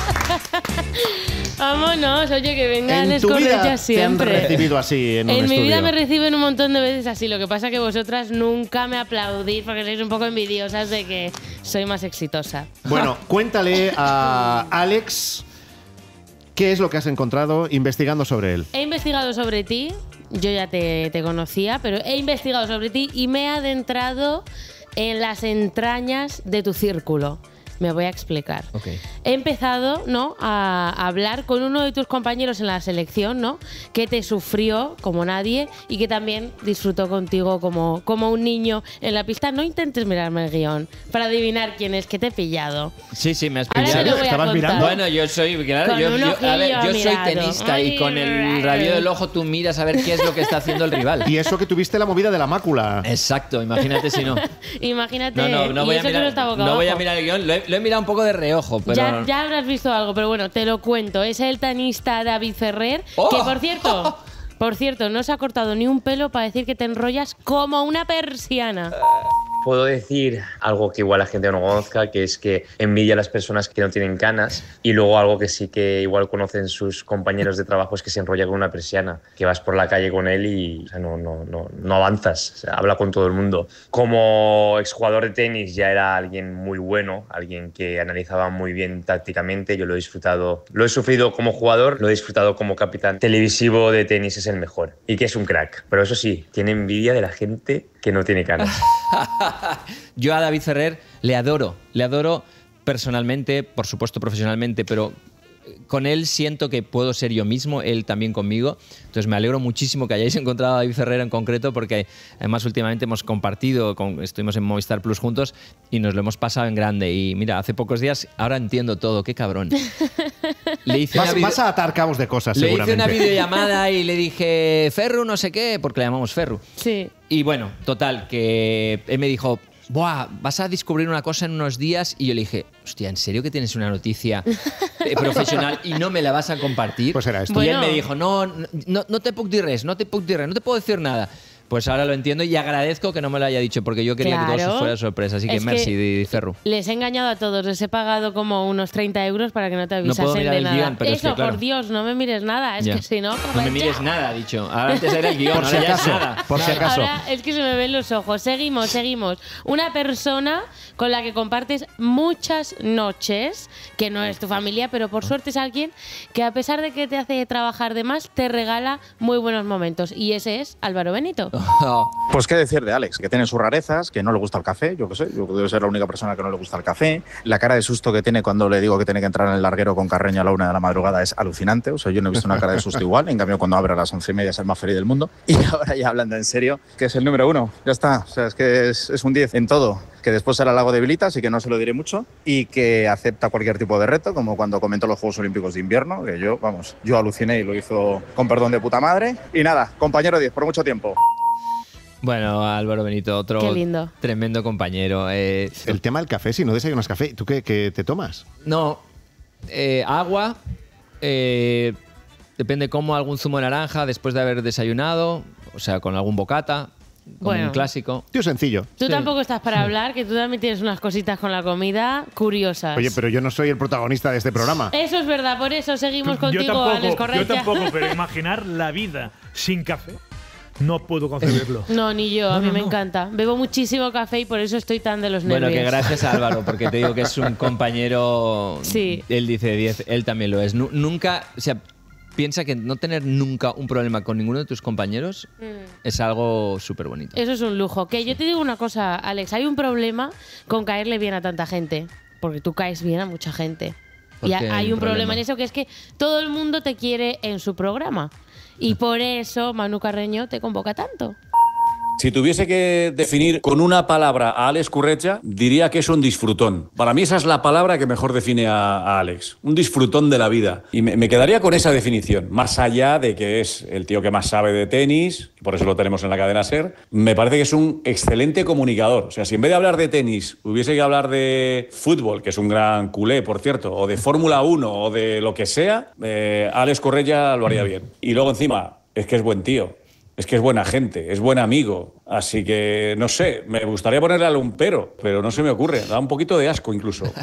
[SPEAKER 5] Vámonos, oye, que vengan
[SPEAKER 3] En tu vida
[SPEAKER 5] siempre.
[SPEAKER 3] te han recibido así en un estudio.
[SPEAKER 5] En mi vida me reciben un montón de veces así. Lo que pasa es que vosotras nunca me aplaudís porque sois un poco envidiosas de que soy más exitosa.
[SPEAKER 3] Bueno, cuéntale a Alex qué es lo que has encontrado investigando sobre él.
[SPEAKER 5] He investigado sobre ti, yo ya te conocía, pero he investigado sobre ti y me he adentrado en las entrañas de tu círculo. Me voy a explicar.
[SPEAKER 6] Okay.
[SPEAKER 5] He empezado, ¿no?, a hablar con uno de tus compañeros en la selección, ¿no?, que te sufrió como nadie y que también disfrutó contigo como un niño en la pista. No intentes mirarme el guión para adivinar quién es, que te he pillado.
[SPEAKER 6] Sí, me has
[SPEAKER 5] Ahora
[SPEAKER 6] pillado.
[SPEAKER 5] te lo voy a
[SPEAKER 3] ¿Estabas
[SPEAKER 5] contar.
[SPEAKER 3] mirando?
[SPEAKER 6] Bueno, yo soy, claro, yo soy tenista y con el rabillo del ojo tú miras a ver qué es lo que está haciendo el rival.
[SPEAKER 3] Y eso que tuviste la movida de la mácula.
[SPEAKER 6] Exacto, imagínate si no.
[SPEAKER 5] Imagínate.
[SPEAKER 6] No voy a mirar, no voy a mirar el guión. Lo he mirado un poco de reojo, pero
[SPEAKER 5] Ya habrás visto algo, pero bueno, te lo cuento. Es el tenista David Ferrer,
[SPEAKER 6] ¡Oh!
[SPEAKER 5] que por cierto, no se ha cortado ni un pelo para decir que te enrollas como una persiana.
[SPEAKER 13] Puedo decir algo que igual la gente no conozca, que es que envidia a las personas que no tienen canas, y luego algo que sí que igual conocen sus compañeros de trabajo es que se enrolla con una persiana, que vas por la calle con él y, o sea, no avanzas, o sea, habla con todo el mundo. Como exjugador de tenis ya era alguien muy bueno, alguien que analizaba muy bien tácticamente. Yo lo he disfrutado, lo he sufrido como jugador, lo he disfrutado como capitán televisivo de tenis. Es el mejor y que es un crack, pero eso sí, tiene envidia de la gente que no tiene canas.
[SPEAKER 6] Yo a David Ferrer le adoro personalmente, por supuesto profesionalmente, pero con él siento que puedo ser yo mismo, él también conmigo. Entonces me alegro muchísimo que hayáis encontrado a David Ferrer en concreto, porque además últimamente hemos compartido, estuvimos en Movistar Plus juntos y nos lo hemos pasado en grande. Y mira, hace pocos días, ahora entiendo todo, qué cabrón.
[SPEAKER 3] Vas a atar cabos de cosas, seguramente.
[SPEAKER 6] Le hice una videollamada y le dije, Ferru no sé qué, porque le llamamos Ferru.
[SPEAKER 5] Sí.
[SPEAKER 6] Y bueno, total, que él me dijo, buah, vas a descubrir una cosa en unos días. Y yo le dije, hostia, ¿en serio que tienes una noticia profesional y no me la vas a compartir?
[SPEAKER 3] Pues era esto.
[SPEAKER 6] Y él me dijo, no te puc dir res, no te puedo decir nada. Pues ahora lo entiendo y agradezco que no me lo haya dicho, porque yo quería que todo fuera sorpresa. Así que merci, Ferru.
[SPEAKER 5] Les he engañado a todos, les he pagado como unos 30 euros para que no te avisasen
[SPEAKER 6] no puedo mirar
[SPEAKER 5] de
[SPEAKER 6] el
[SPEAKER 5] nada.
[SPEAKER 6] guión, pero
[SPEAKER 5] eso,
[SPEAKER 6] es que, claro.
[SPEAKER 5] por Dios, no me mires nada. Es que si no...
[SPEAKER 6] No me mires nada, ha dicho. Ahora antes era el guión,
[SPEAKER 3] por si
[SPEAKER 6] ahora
[SPEAKER 3] acaso,
[SPEAKER 6] ya es nada.
[SPEAKER 3] Por si acaso.
[SPEAKER 5] Ahora es que se me ven los ojos. Seguimos. Una persona con la que compartes muchas noches, que no es tu familia, pero por suerte es alguien que, a pesar de que te hace trabajar de más, te regala muy buenos momentos. Y ese es Álvaro Benito.
[SPEAKER 14] Pues qué decir de Alex, que tiene sus rarezas, que no le gusta el café, yo qué sé, yo debo ser la única persona que no le gusta el café. La cara de susto que tiene cuando le digo que tiene que entrar en el larguero con Carreño a la 1 de la madrugada es alucinante. O sea, yo no he visto una cara de susto igual. En cambio, cuando abre a las 11:30 es el más feliz del mundo. Y ahora ya hablando en serio, que es el número 1, ya está. O sea, es que es un 10 en todo. Que después será algo debilita, así que no se lo diré mucho. Y que acepta cualquier tipo de reto, como cuando comentó los Juegos Olímpicos de Invierno, que yo aluciné y lo hizo con perdón de puta madre. Y nada, compañero 10 por mucho tiempo.
[SPEAKER 6] Bueno, Álvaro Benito, otro tremendo compañero.
[SPEAKER 3] El tema del café, si no desayunas café, ¿tú qué te tomas?
[SPEAKER 6] No, agua, depende cómo, algún zumo de naranja después de haber desayunado, o sea, con algún bocata. como un clásico.
[SPEAKER 3] Tío sencillo.
[SPEAKER 5] Tú tampoco estás para hablar, que tú también tienes unas cositas con la comida curiosas.
[SPEAKER 3] Oye, pero yo no soy el protagonista de este programa.
[SPEAKER 5] Eso es verdad, por eso seguimos contigo, Alex Correia.
[SPEAKER 4] Yo tampoco, pero imaginar la vida sin café, no puedo concebirlo.
[SPEAKER 5] No, ni yo, a mí me encanta. Bebo muchísimo café y por eso estoy tan de los nervios.
[SPEAKER 6] Bueno, que gracias a Álvaro, porque te digo que es un compañero.
[SPEAKER 5] Sí.
[SPEAKER 6] Él dice 10, él también lo es. Nunca, o sea, piensa que no tener nunca un problema con ninguno de tus compañeros es algo súper bonito.
[SPEAKER 5] Eso es un lujo. Que yo te digo una cosa, Alex, hay un problema con caerle bien a tanta gente, porque tú caes bien a mucha gente. Y hay un problema en eso, que es que todo el mundo te quiere en su programa. Y por eso Manu Carreño te convoca tanto.
[SPEAKER 15] Si tuviese que definir con una palabra a Alex Correia, diría que es un disfrutón. Para mí esa es la palabra que mejor define a Alex. Un disfrutón de la vida. Y me quedaría con esa definición. Más allá de que es el tío que más sabe de tenis, por eso lo tenemos en la cadena SER, me parece que es un excelente comunicador. O sea, si en vez de hablar de tenis hubiese que hablar de fútbol, que es un gran culé, por cierto, o de Fórmula 1 o de lo que sea, Alex Correia lo haría bien. Y luego encima, es que es buen tío. Es que es buena gente, es buen amigo. Así que, no sé, me gustaría ponerle un pero no se me ocurre. Da un poquito de asco incluso.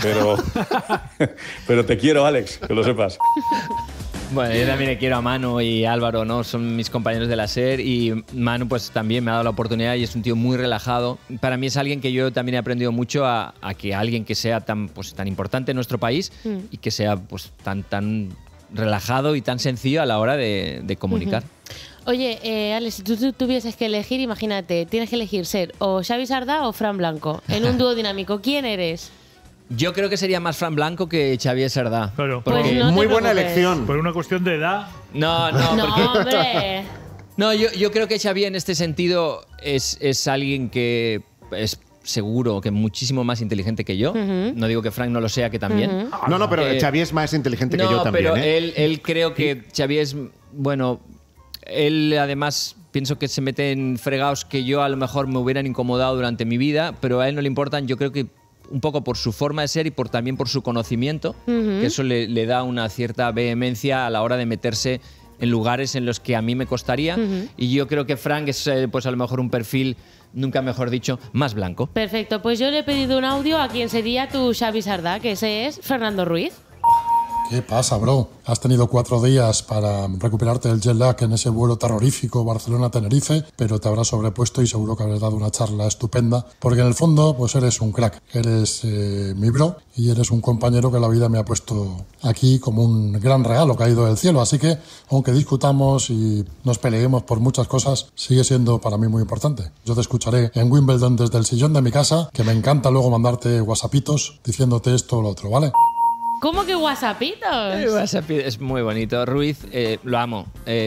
[SPEAKER 15] Pero te quiero, Alex, que lo sepas.
[SPEAKER 6] Bueno, yo también le quiero a Manu y Álvaro, ¿no? Son mis compañeros de la SER y Manu pues también me ha dado la oportunidad y es un tío muy relajado. Para mí es alguien que yo también he aprendido mucho a que alguien que sea tan importante en nuestro país y que sea pues tan relajado y tan sencillo a la hora de comunicar.
[SPEAKER 5] Oye, Alex, si tú tuvieses que elegir, imagínate, tienes que elegir ser o Xavi Sardá o Fran Blanco en un dúo dinámico. ¿Quién eres?
[SPEAKER 6] Yo creo que sería más Fran Blanco que Xavier Sardá.
[SPEAKER 4] Claro.
[SPEAKER 5] Pues no
[SPEAKER 3] muy buena elección.
[SPEAKER 4] Por una cuestión de edad.
[SPEAKER 6] No,
[SPEAKER 5] hombre.
[SPEAKER 6] No, yo creo que Xavier en este sentido es alguien que es seguro que muchísimo más inteligente que yo. No digo que Frank no lo sea, que también.
[SPEAKER 3] No, pero Xavier es más inteligente que yo también.
[SPEAKER 6] No, pero él creo que Xavier es, bueno, él además pienso que se mete en fregados que yo a lo mejor me hubieran incomodado durante mi vida, pero a él no le importan, yo creo que un poco por su forma de ser y también por su conocimiento, que eso le da una cierta vehemencia a la hora de meterse en lugares en los que a mí me costaría. Y yo creo que Frank es pues a lo mejor un perfil, nunca mejor dicho, más blanco.
[SPEAKER 5] Perfecto, pues yo le he pedido un audio a quien sería tu Xavi Sardá, que ese es Fernando Ruiz.
[SPEAKER 16] ¿Qué pasa, bro? Has tenido 4 días para recuperarte del jet lag en ese vuelo terrorífico Barcelona-Tenerife, pero te habrás sobrepuesto y seguro que habrás dado una charla estupenda, porque en el fondo pues eres un crack, eres mi bro y eres un compañero que la vida me ha puesto aquí como un gran regalo caído del cielo, así que aunque discutamos y nos peleemos por muchas cosas, sigue siendo para mí muy importante. Yo te escucharé en Wimbledon desde el sillón de mi casa, que me encanta luego mandarte whatsappitos diciéndote esto o lo otro, ¿vale?
[SPEAKER 5] ¿Cómo que whatsappitos?
[SPEAKER 6] WhatsApp es muy bonito. Ruiz, lo amo.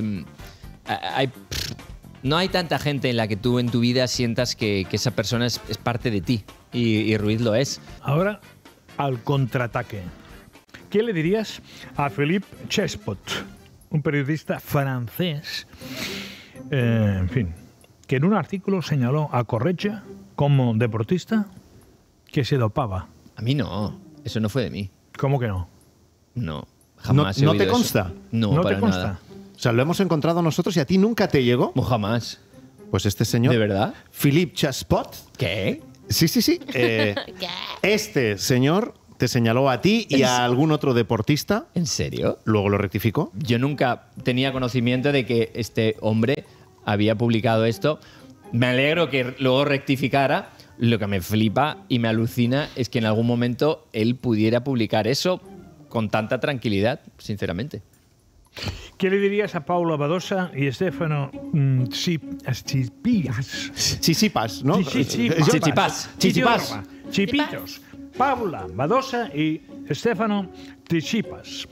[SPEAKER 6] No hay tanta gente en la que tú en tu vida sientas que esa persona es parte de ti. Y Ruiz lo es.
[SPEAKER 4] Ahora, al contraataque. ¿Qué le dirías a Philippe Chespot, un periodista francés, en fin, que en un artículo señaló a Correia como deportista que se dopaba?
[SPEAKER 6] A mí no. Eso no fue de mí.
[SPEAKER 4] ¿Cómo que no?
[SPEAKER 6] No, jamás he
[SPEAKER 3] ¿No
[SPEAKER 6] oído
[SPEAKER 3] te consta?
[SPEAKER 6] Eso. No, para
[SPEAKER 4] te consta.
[SPEAKER 6] nada.
[SPEAKER 3] O sea, lo hemos encontrado nosotros y a ti nunca te llegó.
[SPEAKER 6] No, jamás.
[SPEAKER 3] Pues este señor.
[SPEAKER 6] ¿De verdad?
[SPEAKER 3] Philippe Chespot.
[SPEAKER 6] ¿Qué?
[SPEAKER 3] Sí. Este señor te señaló a ti y a algún otro deportista.
[SPEAKER 6] ¿En serio?
[SPEAKER 3] Luego lo rectificó.
[SPEAKER 6] Yo nunca tenía conocimiento de que este hombre había publicado esto. Me alegro que luego rectificara. Lo que me flipa y me alucina es que en algún momento él pudiera publicar eso con tanta tranquilidad, sinceramente.
[SPEAKER 4] ¿Qué le dirías a Paula Badosa y Stefano Tsitsipas? ¿No? Chichipas. Chipitos. Paula Badosa y Stefano Tsitsipas.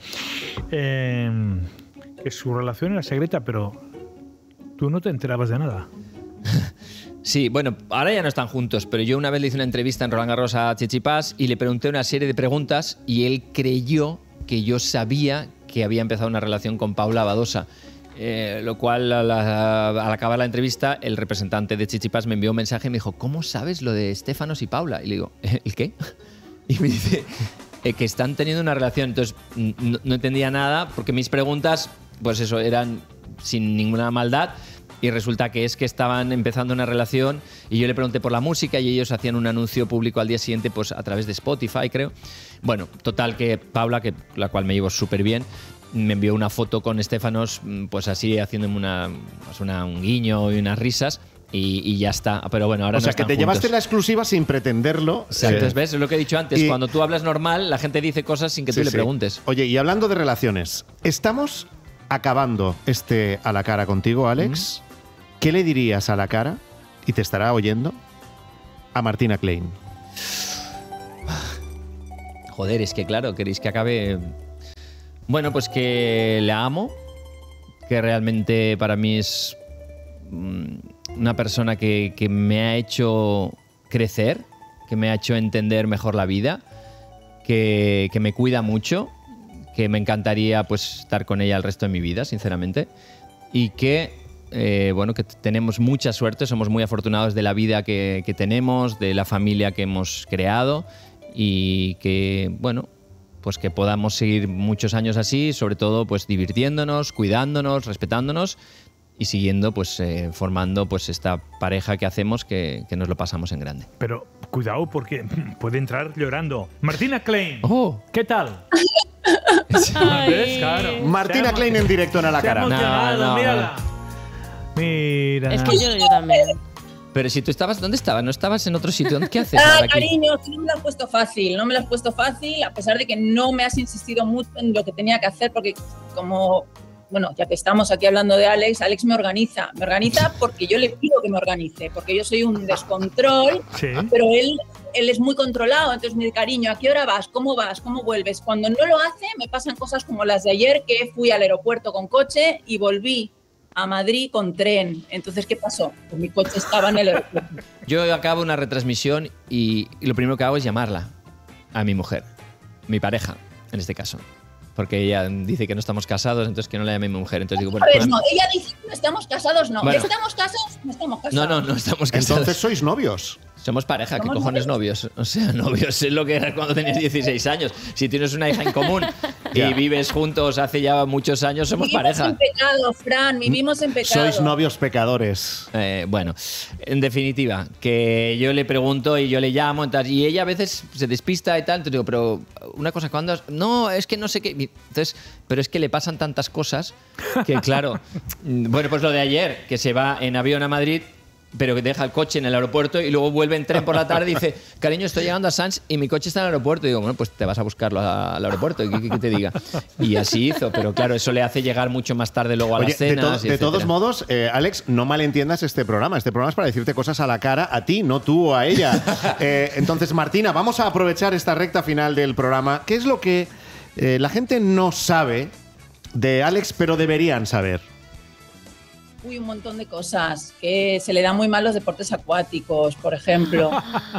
[SPEAKER 4] Que su relación era secreta, pero tú no te enterabas de nada.
[SPEAKER 6] Sí, bueno, ahora ya no están juntos, pero yo una vez le hice una entrevista en Roland Garros a Tsitsipas y le pregunté una serie de preguntas y él creyó que yo sabía que había empezado una relación con Paula Badosa. Lo cual, al acabar la entrevista, el representante de Tsitsipas me envió un mensaje y me dijo: ¿cómo sabes lo de Stefanos y Paula? Y le digo: ¿el qué? Y me dice que están teniendo una relación. Entonces no entendía nada porque mis preguntas, pues eso, eran sin ninguna maldad. Y resulta que estaban empezando una relación y yo le pregunté por la música y ellos hacían un anuncio público al día siguiente pues a través de Spotify, creo. Bueno, total que Paula, la cual me llevo súper bien, me envió una foto con Estefanos, pues así haciéndome un guiño y unas risas. Y ya está. Pero bueno, ahora
[SPEAKER 3] o sea, que te llevaste la exclusiva sin pretenderlo.
[SPEAKER 6] Entonces, ¿ves? Es lo que he dicho antes. Cuando tú hablas normal, la gente dice cosas sin que tú le preguntes.
[SPEAKER 3] Oye, y hablando de relaciones, estamos acabando a la cara contigo, Alex. ¿Qué le dirías a la cara, y te estará oyendo, a Martina Klein?
[SPEAKER 6] Joder, es que claro, queréis que acabe... Bueno, pues que la amo, que realmente para mí es una persona que me ha hecho crecer, que me ha hecho entender mejor la vida, que me cuida mucho, que me encantaría pues estar con ella el resto de mi vida, sinceramente, y que que tenemos mucha suerte, somos muy afortunados de la vida que tenemos, de la familia que hemos creado, y que, pues que podamos seguir muchos años así, sobre todo pues divirtiéndonos, cuidándonos, respetándonos y siguiendo pues formando pues esta pareja que hacemos que nos lo pasamos en grande.
[SPEAKER 4] Pero cuidado porque puede entrar llorando. Martina Klein, ¿qué tal?
[SPEAKER 3] ¿Ves? Claro. Martina Klein en directo en A la Cara.
[SPEAKER 4] No, mírala. Mira.
[SPEAKER 5] Es que yo también.
[SPEAKER 6] Pero si tú estabas, ¿dónde estabas? ¿No estabas en otro sitio? ¿Qué haces?
[SPEAKER 17] Cariño, tú no me lo has puesto fácil, a pesar de que no me has insistido mucho en lo que tenía que hacer, porque ya que estamos aquí hablando de Alex me organiza porque yo le pido que me organice, porque yo soy un descontrol, pero él es muy controlado, entonces me dice, cariño, ¿a qué hora vas? ¿Cómo vuelves? Cuando no lo hace, me pasan cosas como las de ayer, que fui al aeropuerto con coche y volví a Madrid con tren. Entonces, ¿qué pasó? Pues mi coche estaba en el aeropuerto.
[SPEAKER 6] Yo acabo una retransmisión y lo primero que hago es llamarla a mi mujer, mi pareja, en este caso. Porque ella dice que no estamos casados, entonces que no la llame mi mujer. Entonces digo,
[SPEAKER 17] ella dice que no estamos casados, no. Bueno. ¿Estamos casados? No estamos casados.
[SPEAKER 6] No estamos casados.
[SPEAKER 3] Entonces sois novios.
[SPEAKER 6] Somos pareja, ¿qué cojones novios? O sea, novios es lo que eras cuando tenías 16 años. Si tienes una hija en común y vives juntos hace ya muchos años, somos pareja.
[SPEAKER 17] Vivimos en pecado, Fran, vivimos en pecado.
[SPEAKER 3] Sois novios pecadores.
[SPEAKER 6] Bueno, en definitiva, que yo le pregunto y yo le llamo y ella a veces se despista y tal, entonces digo, pero una cosa, ¿cuándo? No, es que no sé qué. Entonces, pero es que le pasan tantas cosas que, claro, bueno, pues lo de ayer, que se va en avión a Madrid, pero que deja el coche en el aeropuerto y luego vuelve en tren por la tarde y dice, cariño, estoy llegando a Sants y mi coche está en el aeropuerto. Y digo, bueno, pues te vas a buscarlo al aeropuerto, ¿qué te diga? Y así hizo, pero claro, eso le hace llegar mucho más tarde luego a las cenas.
[SPEAKER 3] De todos modos, Alex, no malentiendas este programa. Este programa es para decirte cosas a la cara a ti, no tú o a ella. Entonces, Martina, vamos a aprovechar esta recta final del programa. ¿Qué es lo que la gente no sabe de Alex, pero deberían saber?
[SPEAKER 17] Un montón de cosas, que se le dan muy mal los deportes acuáticos, por ejemplo.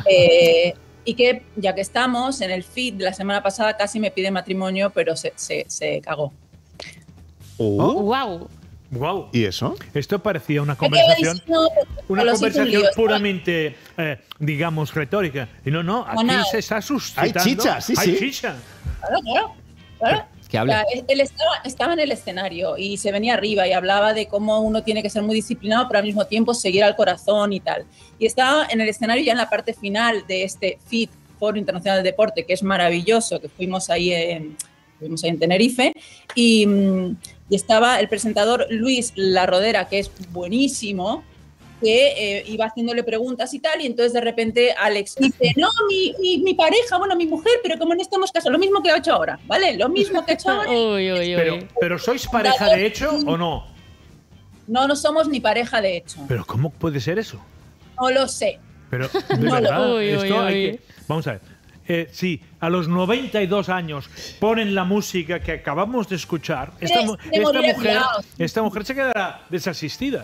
[SPEAKER 17] Y que, ya que estamos, en el feed de la semana pasada casi me pide matrimonio, pero se cagó.
[SPEAKER 5] ¡Wow!
[SPEAKER 4] Wow.
[SPEAKER 3] ¿Y eso?
[SPEAKER 4] Esto parecía una conversación puramente, digamos, retórica. Y no, aquí se está suscitando.
[SPEAKER 3] Hay chicha, sí.
[SPEAKER 4] Hay chicha.
[SPEAKER 17] Claro.
[SPEAKER 6] Que habla.
[SPEAKER 17] Él estaba en el escenario y se venía arriba y hablaba de cómo uno tiene que ser muy disciplinado, pero al mismo tiempo seguir al corazón y tal. Y estaba en el escenario ya en la parte final de este FIT, Foro Internacional de Deporte, que es maravilloso, que fuimos ahí en Tenerife, y estaba el presentador Luis Larrodera, que es buenísimo, que iba haciéndole preguntas y tal, y entonces de repente Alex dice, no, mi pareja, mi mujer, pero como no estamos casados, lo mismo que ha hecho ahora, ¿vale? Lo mismo que ha hecho ahora.
[SPEAKER 4] Pero ¿sois pareja de hecho o no?
[SPEAKER 17] No somos ni pareja de hecho.
[SPEAKER 4] ¿Pero cómo puede ser eso?
[SPEAKER 17] No lo sé.
[SPEAKER 4] Pero, de verdad, esto hay que... Vamos a ver. Si a los 92 años ponen la música que acabamos de escuchar, esta mujer se quedará desasistida.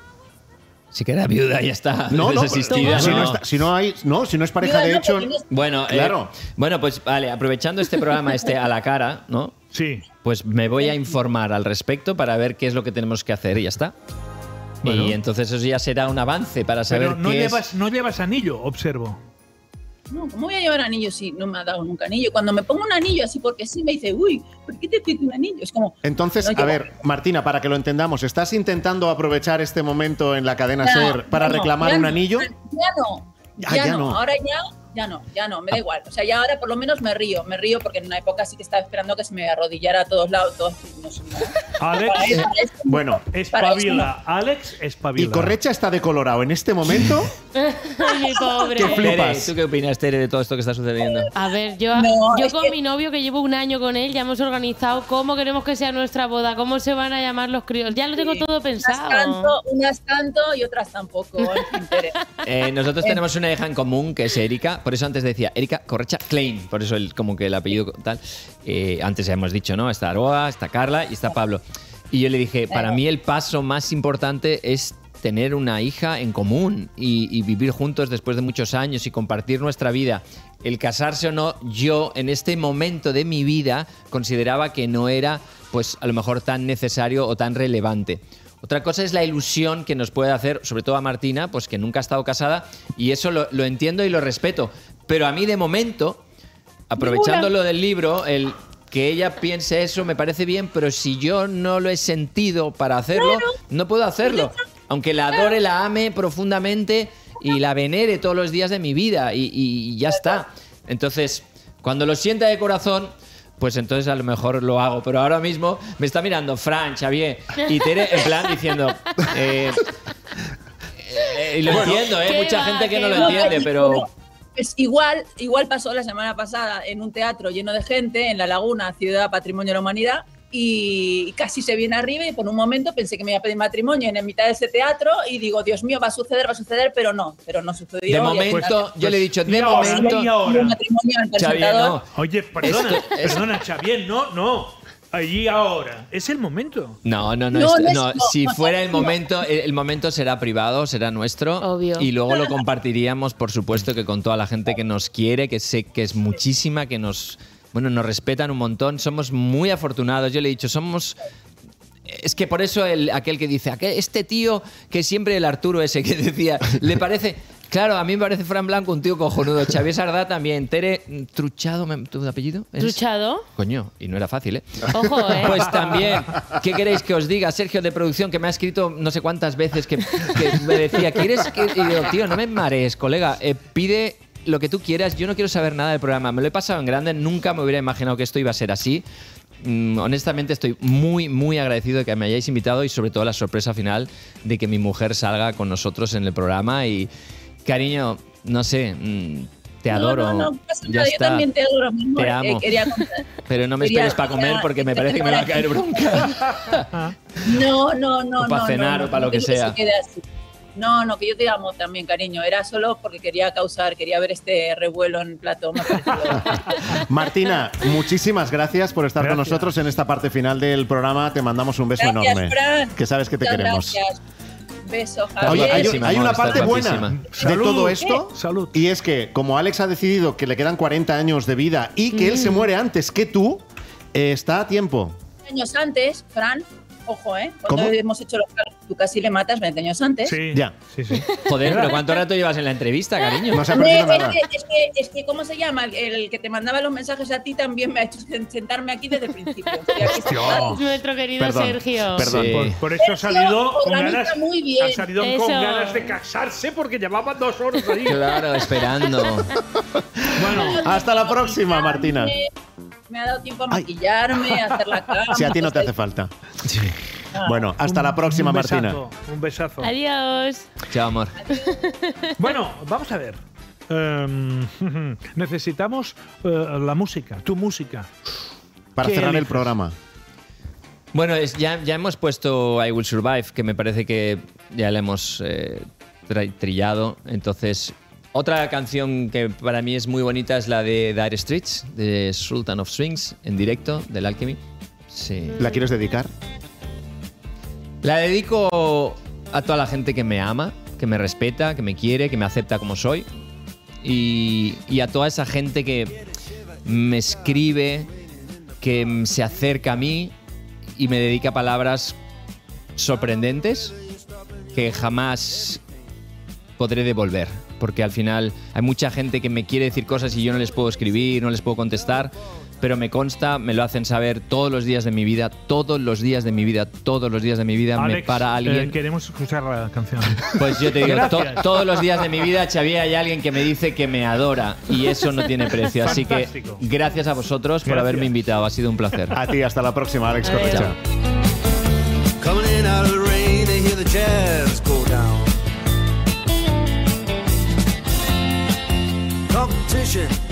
[SPEAKER 6] Si queda viuda, ya está. Desasistida.
[SPEAKER 3] Si no es pareja de hecho.
[SPEAKER 6] Bueno, claro. Bueno, pues vale, aprovechando este programa a la cara, ¿no?
[SPEAKER 4] Sí.
[SPEAKER 6] Pues me voy a informar al respecto para ver qué es lo que tenemos que hacer y ya está. Bueno. Y entonces eso ya será un avance para saber
[SPEAKER 4] no llevas anillo, observo.
[SPEAKER 17] no, ¿cómo voy a llevar anillo si no me ha dado nunca anillo? Cuando me pongo un anillo así porque sí, me dice, uy, ¿por qué te pido un anillo? Es como...
[SPEAKER 3] Entonces, a ver, Martina, para que lo entendamos, ¿estás intentando aprovechar este momento en la cadena SER para reclamar un anillo?
[SPEAKER 17] Ya no, ahora ya no, me da igual. O sea, ya ahora por lo menos me río porque en una época sí que estaba esperando que se me arrodillara a todos lados,
[SPEAKER 4] Alex,
[SPEAKER 3] bueno,
[SPEAKER 4] espabila, Alex, espabila.
[SPEAKER 3] ¿Y Correcha está decolorado en este momento?
[SPEAKER 5] Ay, mi pobre.
[SPEAKER 3] ¿Qué flipas?
[SPEAKER 6] ¿Tú qué opinas, Tere, de todo esto que está sucediendo?
[SPEAKER 5] A ver, yo con mi novio, que llevo un año con él, ya hemos organizado cómo queremos que sea nuestra boda, cómo se van a llamar los críos. Ya lo tengo todo pensado.
[SPEAKER 17] Unas tanto y otras tampoco.
[SPEAKER 6] Nosotros tenemos una hija en común, que es Erika. Por eso antes decía Erika Correcha Klein. Por eso como que el apellido tal. Antes ya hemos dicho, ¿no? Está Aroa, está Carla y está Pablo. Y yo le dije, para mí el paso más importante es tener una hija en común y vivir juntos después de muchos años y compartir nuestra vida. El casarse o no, yo en este momento de mi vida consideraba que no era, pues a lo mejor tan necesario o tan relevante. Otra cosa es la ilusión que nos puede hacer, sobre todo a Martina, pues que nunca ha estado casada, y eso lo entiendo y lo respeto. Pero a mí de momento, aprovechando lo del libro, el que ella piense eso me parece bien, pero si yo no lo he sentido para hacerlo, no puedo hacerlo. Aunque la adore, la ame profundamente y la venere todos los días de mi vida y ya está. Entonces, cuando lo sienta de corazón, pues entonces a lo mejor lo hago. Pero ahora mismo me está mirando Fran, Xavier y Tere en plan diciendo... y lo entiendo, mucha gente que no lo entiende, pero...
[SPEAKER 17] Pues igual pasó la semana pasada en un teatro lleno de gente en La Laguna, ciudad Patrimonio de la Humanidad, y casi se viene arriba y por un momento pensé que me iba a pedir matrimonio en mitad de ese teatro y digo, Dios mío, va a suceder, pero no sucedió.
[SPEAKER 6] De momento, yo le he dicho, de momento...
[SPEAKER 4] Xavier, no. Oye, perdona, Xavier, no. Allí ahora. ¿Es el momento?
[SPEAKER 6] No. Si fuera el momento será privado, será nuestro.
[SPEAKER 5] Obvio.
[SPEAKER 6] Y luego lo compartiríamos, por supuesto, que con toda la gente que nos quiere, que sé que es muchísima, que nos respetan un montón. Somos muy afortunados. Yo le he dicho, es que por eso aquel que dice, este tío que siempre el Arturo ese que decía, le parece... Claro, a mí me parece Fran Blanco un tío cojonudo. Xavier Sardá también. Tere Truchado, ¿tu apellido?
[SPEAKER 5] ¿Truchado?
[SPEAKER 6] Coño, y no era fácil, ¿eh?
[SPEAKER 5] Ojo,
[SPEAKER 6] Pues también, ¿qué queréis que os diga? Sergio de producción, que me ha escrito no sé cuántas veces que me decía, ¿quieres que...? Y digo, tío, no me marees, colega. Pide lo que tú quieras. Yo no quiero saber nada del programa. Me lo he pasado en grande. Nunca me hubiera imaginado que esto iba a ser así. Honestamente estoy muy, muy agradecido de que me hayáis invitado y sobre todo la sorpresa final de que mi mujer salga con nosotros en el programa y... Cariño, no sé, te adoro.
[SPEAKER 17] No pasa nada, yo también te adoro, mi amor.
[SPEAKER 6] Te amo. Pero no me esperes para comer porque me parece que me va a caer bronca.
[SPEAKER 17] No.
[SPEAKER 6] O para cenar o para lo que sea.
[SPEAKER 17] No, que yo te amo también, cariño. Era solo porque quería ver este revuelo en plato.
[SPEAKER 3] Martina, muchísimas gracias por estar con nosotros en esta parte final del programa. Te mandamos un beso enorme.
[SPEAKER 17] Fran.
[SPEAKER 3] Que sabes que te queremos.
[SPEAKER 17] Gracias. Beso, Javier.
[SPEAKER 3] Oye, hay una parte buena de todo esto.
[SPEAKER 4] Salud.
[SPEAKER 3] Y es que, como Alex ha decidido que le quedan 40 años de vida y que él se muere antes que tú, está a tiempo.
[SPEAKER 17] Años antes, Fran, ojo, cuando hemos hecho tú casi le matas 20 años antes.
[SPEAKER 4] Sí.
[SPEAKER 3] Ya.
[SPEAKER 4] Sí.
[SPEAKER 6] Joder, pero ¿cuánto rato llevas en la entrevista, cariño?
[SPEAKER 3] No se ha perdido nada.
[SPEAKER 17] Es que, ¿cómo se llama? El que te mandaba los mensajes a ti también me ha hecho sentarme aquí desde el principio.
[SPEAKER 5] Nuestro querido Sergio.
[SPEAKER 3] Perdón.
[SPEAKER 4] Sí. Por eso ha salido con ganas.
[SPEAKER 17] Muy bien.
[SPEAKER 4] Ha salido con ganas de casarse porque llevaba 2 horas ahí.
[SPEAKER 6] Claro, esperando.
[SPEAKER 3] Bueno, hasta la próxima, Martina.
[SPEAKER 17] Me ha dado tiempo a maquillarme, a hacer la cama.
[SPEAKER 3] Si a ti no te hace falta. Sí. Bueno, hasta la próxima, Martina.
[SPEAKER 4] Un besazo.
[SPEAKER 5] Adiós.
[SPEAKER 6] Chao, amor.
[SPEAKER 4] Bueno, vamos a ver. Necesitamos la música, tu música.
[SPEAKER 3] Para cerrar el programa.
[SPEAKER 6] Bueno, ya hemos puesto I Will Survive, que me parece que ya la hemos trillado. Entonces, otra canción que para mí es muy bonita es la de Dire Straits, de Sultan of Swings, en directo, del Alchemy. Sí.
[SPEAKER 3] ¿La quieres dedicar?
[SPEAKER 6] La dedico a toda la gente que me ama, que me respeta, que me quiere, que me acepta como soy. Y a toda esa gente que me escribe, que se acerca a mí y me dedica palabras sorprendentes que jamás podré devolver, porque al final hay mucha gente que me quiere decir cosas y yo no les puedo escribir, no les puedo contestar, pero me consta, me lo hacen saber todos los días de mi vida, todos los días de mi vida, todos los días de mi vida.
[SPEAKER 4] Alex,
[SPEAKER 6] me para alguien.
[SPEAKER 4] Queremos escuchar la canción.
[SPEAKER 6] Pues yo te digo, todos los días de mi vida, Xavier, hay alguien que me dice que me adora y eso no tiene precio. Así que gracias a vosotros por haberme invitado, ha sido un placer.
[SPEAKER 3] A ti, hasta la próxima, Alex Correcha.
[SPEAKER 18] Competition